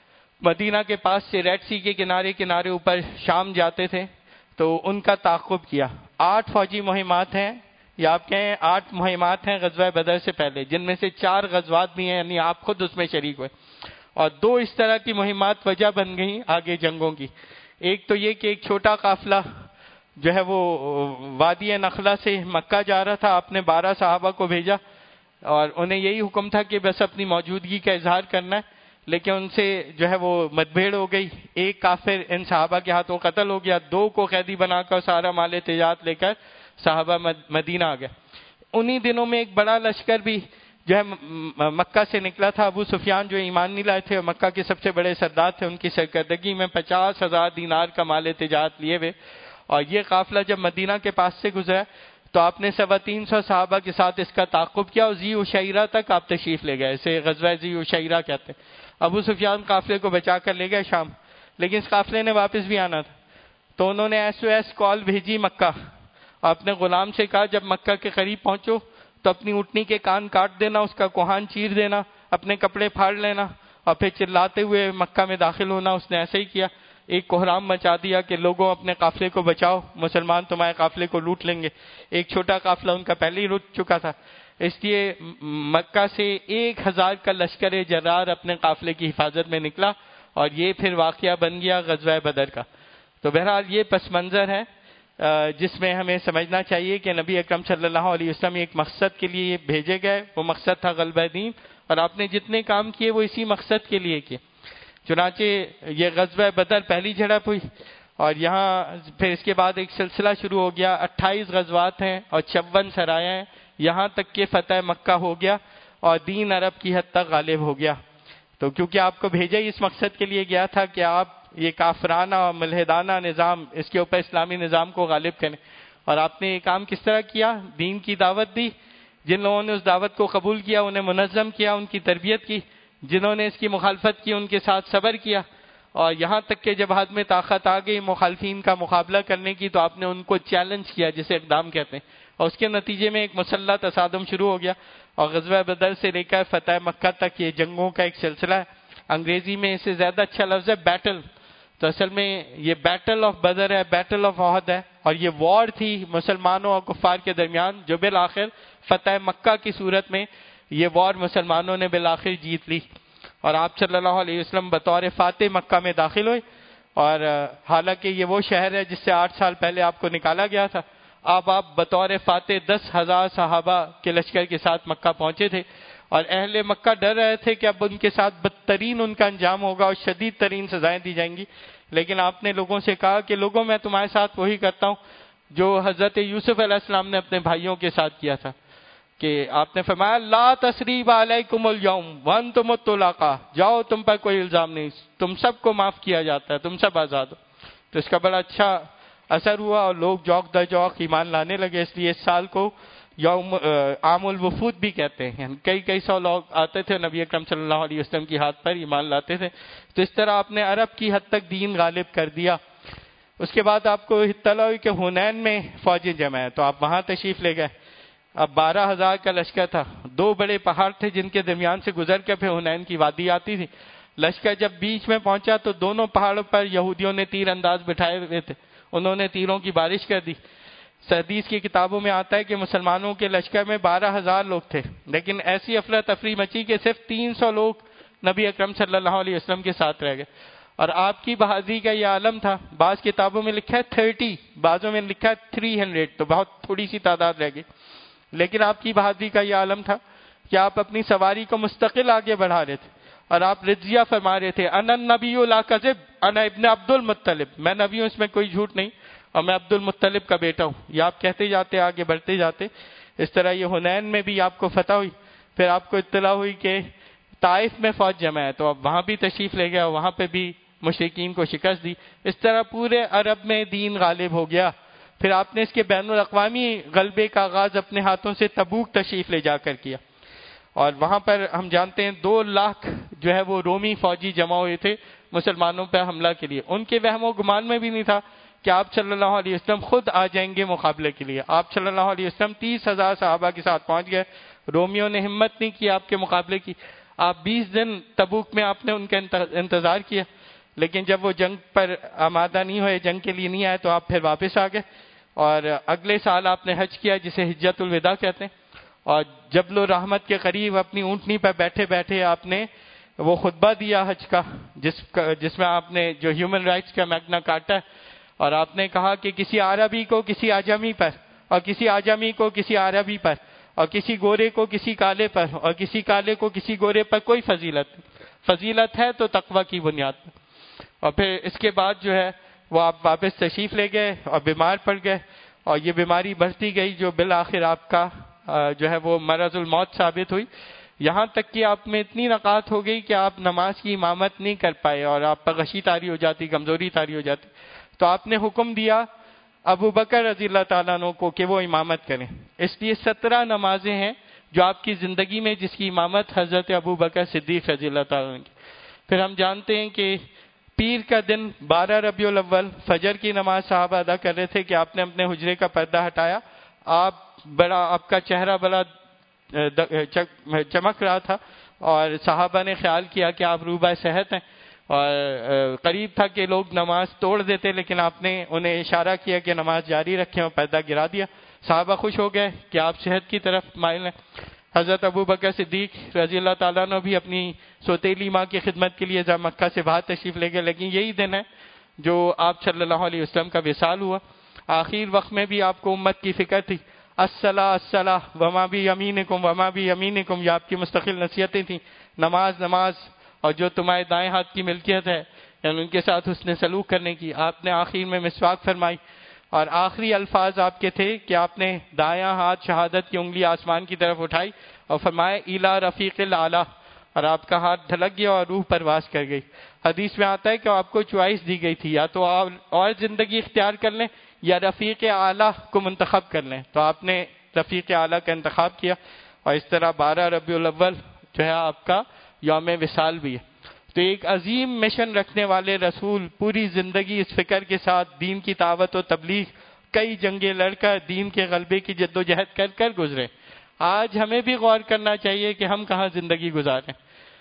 مدینہ کے پاس سے ریڈ سی کے کنارے کنارے اوپر شام جاتے تھے تو ان کا تعاقب کیا. آٹھ فوجی مہمات ہیں یا آپ کہیں آٹھ مہمات ہیں غزوہ بدر سے پہلے، جن میں سے چار غزوات بھی ہیں، یعنی آپ خود اس میں شریک ہوئے، اور دو اس طرح کی مہمات وجہ بن گئیں آگے جنگوں کی. ایک تو یہ کہ ایک چھوٹا قافلہ جو ہے وہ وادی نخلا سے مکہ جا رہا تھا، آپ نے بارہ صحابہ کو بھیجا اور انہیں یہی حکم تھا کہ بس اپنی موجودگی کا اظہار کرنا ہے، لیکن ان سے جو ہے وہ متبھیڑ ہو گئی. ایک کافر ان صحابہ کے ہاتھوں قتل ہو گیا، دو کو قیدی بنا کر سارا مال تجارت لے کر صحابہ مدینہ آ گیا. انہی دنوں میں ایک بڑا لشکر بھی جو ہے مکہ سے نکلا تھا. ابو سفیان جو ایمان نہیں لائے تھے اور مکہ کے سب سے بڑے سردار تھے، ان کی سرکردگی میں پچاس ہزار دینار کا مال تجارت لیے ہوئے. اور یہ قافلہ جب مدینہ کے پاس سے گزرا تو آپ نے سوا تین سو صحابہ کے ساتھ اس کا تعاقب کیا اور ذی عشیرہ تک آپ تشریف لے گئے، اسے غزوہ ذی عشیرہ کہتے ہیں. ابو سفیان قافلے کو بچا کر لے گئے شام، لیکن اس قافلے نے واپس بھی آنا تھا. تو انہوں نے ایس او ایس کال بھیجی مکہ، اور اپنے غلام سے کہا جب مکہ کے قریب پہنچو تو اپنی اونٹنی کے کان کاٹ دینا، اس کا کوہان چیر دینا، اپنے کپڑے پھاڑ لینا اور پھر چلاتے ہوئے مکہ میں داخل ہونا. اس نے ایسے ہی کیا، ایک کوہرام مچا دیا کہ لوگوں اپنے قافلے کو بچاؤ، مسلمان تمہارے قافلے کو لوٹ لیں گے. ایک چھوٹا قافلہ ان کا پہلے ہی لوٹ چکا تھا، اس لیے مکہ سے ایک ہزار کا لشکر جرار اپنے قافلے کی حفاظت میں نکلا اور یہ پھر واقعہ بن گیا غزوہ بدر کا. تو بہرحال یہ پس منظر ہے جس میں ہمیں سمجھنا چاہیے کہ نبی اکرم صلی اللہ علیہ وسلم ایک مقصد کے لیے بھیجے گئے، وہ مقصد تھا غلبہ دین، اور آپ نے جتنے کام کیے وہ اسی مقصد کے لیے کیے. چنانچہ یہ غزوہ بدر پہلی جھڑپ ہوئی اور یہاں پھر اس کے بعد ایک سلسلہ شروع ہو گیا. اٹھائیس غزوات ہیں اور چون سرایاں ہیں، یہاں تک کہ فتح مکہ ہو گیا اور دین عرب کی حد تک غالب ہو گیا. تو کیونکہ آپ کو بھیجا ہی اس مقصد کے لیے گیا تھا کہ آپ یہ کافرانہ اور ملحدانہ نظام، اس کے اوپر اسلامی نظام کو غالب کریں. اور آپ نے یہ کام کس طرح کیا؟ دین کی دعوت دی، جن لوگوں نے اس دعوت کو قبول کیا انہیں منظم کیا، ان کی تربیت کی، جنہوں نے اس کی مخالفت کی ان کے ساتھ صبر کیا، اور یہاں تک کہ جب ہاتھ میں طاقت آ گئی مخالفین کا مقابلہ کرنے کی تو آپ نے ان کو چیلنج کیا، جسے اقدام کہتے ہیں، اور اس کے نتیجے میں ایک مسلح تصادم شروع ہو گیا. اور غزوہ بدر سے لے کر فتح مکہ تک یہ جنگوں کا ایک سلسلہ ہے. انگریزی میں اس سے زیادہ اچھا لفظ ہے بیٹل، تو اصل میں یہ بیٹل آف بدر ہے، بیٹل آف احد ہے، اور یہ وار تھی مسلمانوں اور کفار کے درمیان جو بالآخر فتح مکہ کی صورت میں یہ وار مسلمانوں نے بالآخر جیت لی. اور آپ صلی اللہ علیہ وسلم بطور فاتح مکہ میں داخل ہوئے، اور حالانکہ یہ وہ شہر ہے جس سے آٹھ سال پہلے آپ کو نکالا گیا تھا، اب آپ بطور فاتح دس ہزار صحابہ کے لشکر کے ساتھ مکہ پہنچے تھے، اور اہل مکہ ڈر رہے تھے کہ اب ان کے ساتھ بدترین ان کا انجام ہوگا اور شدید ترین سزائیں دی جائیں گی. لیکن آپ نے لوگوں سے کہا کہ لوگوں میں تمہارے ساتھ وہی کرتا ہوں جو حضرت یوسف علیہ السلام نے اپنے بھائیوں کے ساتھ کیا تھا، کہ آپ نے فرمایا لا تثریب علیکم اليوم وانتم الطلقاء، جاؤ تم پر کوئی الزام نہیں، تم سب کو معاف کیا جاتا ہے، تم سب آزاد ہو. تو اس کا بڑا اچھا اثر ہوا اور لوگ جوک در جوک ایمان لانے لگے. اس لیے اس سال کو یوم عام الوفود بھی کہتے ہیں، کئی کئی سو لوگ آتے تھے نبی اکرم صلی اللہ علیہ وسلم کی ہاتھ پر ایمان لاتے تھے. تو اس طرح آپ نے عرب کی حد تک دین غالب کر دیا. اس کے بعد آپ کو اطلاع ہوئی کہ حنین میں فوجیں جمع ہیں، تو آپ وہاں تشریف لے گئے. اب بارہ ہزار کا لشکر تھا، دو بڑے پہاڑ تھے جن کے درمیان سے گزر کے پھر حنین کی وادی آتی تھی. لشکر جب بیچ میں پہنچا تو دونوں پہاڑوں پر یہودیوں نے تیر انداز بٹھائے ہوئے تھے، انہوں نے تیروں کی بارش کر دی. حدیث کی کتابوں میں آتا ہے کہ مسلمانوں کے لشکر میں بارہ ہزار لوگ تھے، لیکن ایسی افراتفری مچی کہ صرف تین سو لوگ نبی اکرم صلی اللہ علیہ وسلم کے ساتھ رہ گئے. اور آپ کی بہادری کا یہ عالم تھا، بعض کتابوں میں لکھا ہے تھرٹی، بعضوں میں لکھا ہے تھری ہنڈریڈ، تو بہت تھوڑی سی تعداد رہ گئی. لیکن آپ کی بہادری کا یہ عالم تھا کہ آپ اپنی سواری کو مستقل آگے بڑھا رہے تھے اور آپ رضیہ فرما رہے تھے انا النبی لا کذب انا ابن عبد المطلب، میں نبی ہوں اس میں کوئی جھوٹ نہیں اور میں عبد المطلب کا بیٹا ہوں. یہ آپ کہتے جاتے آگے بڑھتے جاتے. اس طرح یہ حنین میں بھی آپ کو فتح ہوئی، پھر آپ کو اطلاع ہوئی کہ طائف میں فوج جمع ہے، تو اب وہاں بھی تشریف لے گیا، وہاں پہ بھی مشرکین کو شکست دی. اس طرح پورے عرب میں دین غالب ہو گیا. پھر آپ نے اس کے بین الاقوامی غلبے کا آغاز اپنے ہاتھوں سے تبوک تشریف لے جا کر کیا، اور وہاں پر ہم جانتے ہیں دو لاکھ جو ہے وہ رومی فوجی جمع ہوئے تھے مسلمانوں پر حملہ کے لیے. ان کے وہم و گمان میں بھی نہیں تھا کہ آپ صلی اللہ علیہ وسلم خود آ جائیں گے مقابلے کے لیے. آپ صلی اللہ علیہ وسلم تیس ہزار صحابہ کے ساتھ پہنچ گئے. رومیوں نے ہمت نہیں کی آپ کے مقابلے کی. آپ بیس دن تبوک میں آپ نے ان کا انتظار کیا، لیکن جب وہ جنگ پر آمادہ نہیں ہوئے، جنگ کے لیے نہیں آئے، تو آپ پھر واپس آ گئے. اور اگلے سال آپ نے حج کیا جسے حجۃ الوداع کہتے ہیں. اور جبل الرحمت کے قریب اپنی اونٹنی پر بیٹھے بیٹھے آپ نے وہ خطبہ دیا حج کا، جس جس میں آپ نے جو ہیومن رائٹس کا میگنا کارٹا ہے، اور آپ نے کہا کہ کسی عربی کو کسی اعجمی پر، اور کسی اعجمی کو کسی عربی پر، اور کسی گورے کو کسی کالے پر، اور کسی کالے کو کسی گورے پر کوئی فضیلت نہیں. فضیلت ہے تو تقوی کی بنیاد پر. اور پھر اس کے بعد جو ہے وہ آپ واپس تشریف لے گئے اور بیمار پڑ گئے، اور یہ بیماری بڑھتی گئی جو بالآخر آپ کا جو ہے وہ مرض الموت ثابت ہوئی. یہاں تک کہ آپ میں اتنی نقاہت ہو گئی کہ آپ نماز کی امامت نہیں کر پائے اور آپ پر غشی طاری ہو جاتی، کمزوری طاری ہو جاتی. تو آپ نے حکم دیا ابو بکر رضی اللہ تعالیٰ عنہ کو کہ وہ امامت کریں. اس لیے سترہ نمازیں ہیں جو آپ کی زندگی میں جس کی امامت حضرت ابو بکر صدیق رضی اللہ تعالیٰ عنہ کی. پھر ہم جانتے ہیں کہ پیر کا دن بارہ ربیع الاول فجر کی نماز صحابہ ادا کر رہے تھے کہ آپ نے اپنے حجرے کا پردہ ہٹایا. آپ بڑا آپ کا چہرہ بڑا چمک رہا تھا اور صحابہ نے خیال کیا کہ آپ روبہ صحت ہیں، اور قریب تھا کہ لوگ نماز توڑ دیتے، لیکن آپ نے انہیں اشارہ کیا کہ نماز جاری رکھیں اور پردہ گرا دیا. صحابہ خوش ہو گئے کہ آپ صحت کی طرف مائل ہیں. حضرت ابو بکر صدیق رضی اللہ تعالیٰ نے بھی اپنی سوتیلی ماں کی خدمت کے لیے جب مکہ سے باہر تشریف لے گئے، لیکن یہی دن ہے جو آپ صلی اللہ علیہ وسلم کا وصال ہوا. آخر وقت میں بھی آپ کو امت کی فکر تھی. الصلاۃ الصلاۃ وما بی یمینکم وما بی یمینکم، یہ آپ کی مستقل نصیحتیں تھیں. نماز نماز اور جو تمہارے دائیں ہاتھ کی ملکیت ہے یعنی ان کے ساتھ حسن سلوک کرنے کی. آپ نے آخر میں مسواک فرمائی اور آخری الفاظ آپ کے تھے کہ آپ نے دایاں ہاتھ شہادت کی انگلی آسمان کی طرف اٹھائی اور فرمایا الی رفیق الاعلی، اور آپ کا ہاتھ ڈھلک گیا اور روح پرواز کر گئی. حدیث میں آتا ہے کہ آپ کو چوائس دی گئی تھی، یا تو آپ اور زندگی اختیار کر لیں یا رفیق اعلیٰ کو منتخب کر لیں. تو آپ نے رفیق اعلیٰ کا انتخاب کیا، اور اس طرح بارہ ربیع الاول جو ہے آپ کا یوم وصال بھی ہے. تو ایک عظیم مشن رکھنے والے رسول پوری زندگی اس فکر کے ساتھ دین کی دعوت و تبلیغ، کئی جنگیں لڑ کر دین کے غلبے کی جد و جہد کر کر گزرے. آج ہمیں بھی غور کرنا چاہیے کہ ہم کہاں زندگی گزاریں.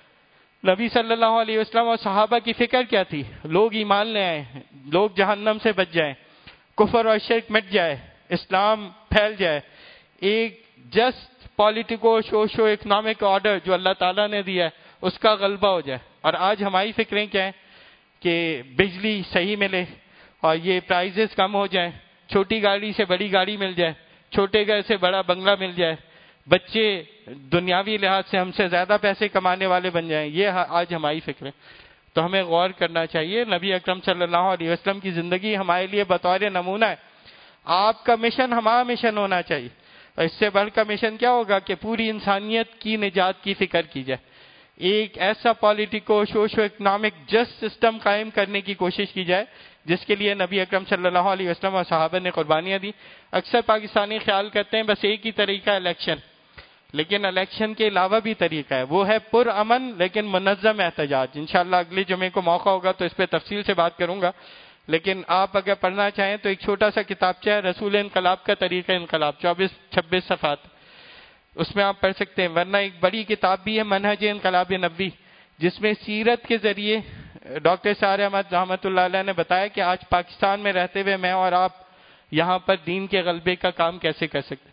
نبی صلی اللہ علیہ وسلم اور صحابہ کی فکر کیا تھی؟ لوگ ایمان لے آئیں، لوگ جہنم سے بچ جائیں، کفر اور شرک مٹ جائے، اسلام پھیل جائے، ایک just politico socio economic order جو اللہ تعالیٰ نے دیا ہے اس کا غلبہ ہو جائے. اور آج ہماری فکریں کیا ہیں کہ بجلی صحیح ملے اور یہ پرائزز کم ہو جائیں، چھوٹی گاڑی سے بڑی گاڑی مل جائے، چھوٹے گھر سے بڑا بنگلہ مل جائے، بچے دنیاوی لحاظ سے ہم سے زیادہ پیسے کمانے والے بن جائیں. یہ آج ہماری فکریں. تو ہمیں غور کرنا چاہیے. نبی اکرم صلی اللہ علیہ وسلم کی زندگی ہمارے لیے بطور نمونہ ہے. آپ کا مشن ہمارا مشن ہونا چاہیے، اور اس سے بڑھ کا مشن کیا ہوگا کہ پوری انسانیت کی نجات کی فکر کی جائے. ایک ایسا politico socio economic just system قائم کرنے کی کوشش کی جائے جس کے لیے نبی اکرم صلی اللہ علیہ وسلم اور صحابہ نے قربانیاں دی. اکثر پاکستانی خیال کرتے ہیں بس ایک ہی طریقہ الیکشن، لیکن الیکشن کے علاوہ بھی طریقہ ہے، وہ ہے پرامن لیکن منظم احتجاج. انشاءاللہ اگلے جمعے کو موقع ہوگا تو اس پہ تفصیل سے بات کروں گا. لیکن آپ اگر پڑھنا چاہیں تو ایک چھوٹا سا کتابچہ ہے رسول انقلاب کا طریقہ انقلاب، چوبیس چھبیس صفحات، اس میں آپ پڑھ سکتے ہیں. ورنہ ایک بڑی کتاب بھی ہے منہج انقلاب نبوی، جس میں سیرت کے ذریعے ڈاکٹر سار احمد رحمۃ اللہ علیہ نے بتایا کہ آج پاکستان میں رہتے ہوئے میں اور آپ یہاں پر دین کے غلبے کا کام کیسے کر سکتے.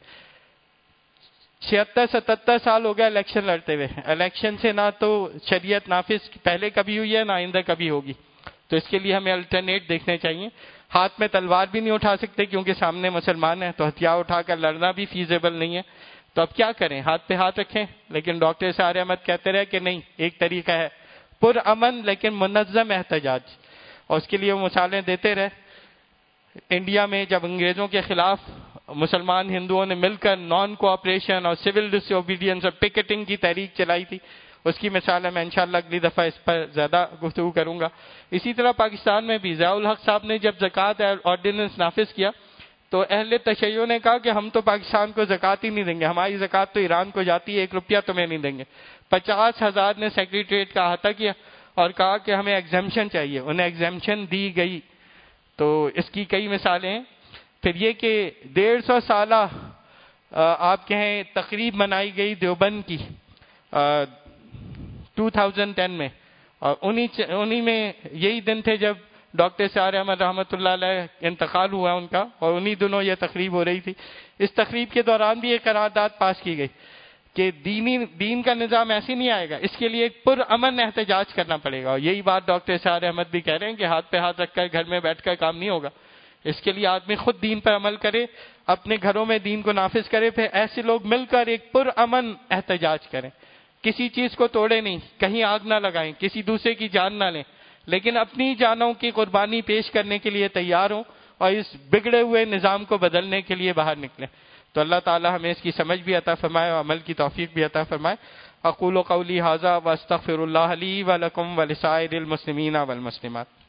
چھہتر ستتر سال ہو گیا الیکشن لڑتے ہوئے. الیکشن سے نہ تو شریعت نافذ پہلے کبھی ہوئی ہے نہ آئندہ کبھی ہوگی. تو اس کے لیے ہمیں الٹرنیٹ دیکھنے چاہیے. ہاتھ میں تلوار بھی نہیں اٹھا سکتے کیونکہ سامنے مسلمان ہیں، تو ہتھیار اٹھا کر لڑنا بھی فیزیبل نہیں ہے. تو اب کیا کریں؟ ہاتھ پہ ہاتھ رکھیں. لیکن ڈاکٹر سار احمد کہتے رہے کہ نہیں، ایک طریقہ ہے پرامن لیکن منظم احتجاج، اور اس کے لیے وہ مثالیں دیتے رہے۔ انڈیا میں جب انگریزوں کے خلاف مسلمان ہندوؤں نے مل کر نان کوآپریشن اور سول ڈس اوبیڈینس اور پکٹنگ کی تحریک چلائی تھی، اس کی مثال ہے، میں انشاءاللہ اگلی دفعہ اس پر زیادہ گفتگو کروں گا۔ اسی طرح پاکستان میں بھی ضیاء الحق صاحب نے جب زکوٰۃ آرڈیننس نافذ کیا تو اہل تشیع نے کہا کہ ہم تو پاکستان کو زکوٰۃ ہی نہیں دیں گے، ہماری زکوٰۃ تو ایران کو جاتی ہے، ایک روپیہ تمہیں نہیں دیں گے۔ پچاس ہزار نے سیکریٹریٹ کا احاطہ کیا اور کہا کہ ہمیں ایگزمپشن چاہیے، انہیں ایگزمپشن دی گئی۔ تو اس کی کئی مثالیں ہیں۔ پھر یہ کہ ڈیڑھ سو سالہ آپ کہیں تقریب منائی گئی دیوبند کی ٹو تھاؤزینڈ ٹین میں، اور انہی انہی میں یہی دن تھے جب ڈاکٹر سیار احمد رحمۃ اللہ علیہ انتقال ہوا ان کا، اور انہی دنوں یہ تقریب ہو رہی تھی۔ اس تقریب کے دوران بھی ایک قرارداد پاس کی گئی کہ دینی دین کا نظام ایسے نہیں آئے گا، اس کے لیے ایک پرامن احتجاج کرنا پڑے گا، اور یہی بات ڈاکٹر سیار احمد بھی کہہ رہے ہیں کہ ہاتھ پہ ہاتھ رکھ کر گھر میں بیٹھ کر کام نہیں ہوگا، اس کے لیے آدمی خود دین پر عمل کرے، اپنے گھروں میں دین کو نافذ کرے، پھر ایسے لوگ مل کر ایک پرامن احتجاج کریں، کسی چیز کو توڑے نہیں، کہیں آگ نہ لگائیں، کسی دوسرے کی جان نہ لیں، لیکن اپنی جانوں کی قربانی پیش کرنے کے لیے تیار ہوں اور اس بگڑے ہوئے نظام کو بدلنے کے لیے باہر نکلیں۔ تو اللہ تعالی ہمیں اس کی سمجھ بھی عطا فرمائے اور عمل کی توفیق بھی عطا فرمائے۔ اقول قولی ھذا واستغفر اللہ لی ولکم ولسائر المسلمین والمسلمات۔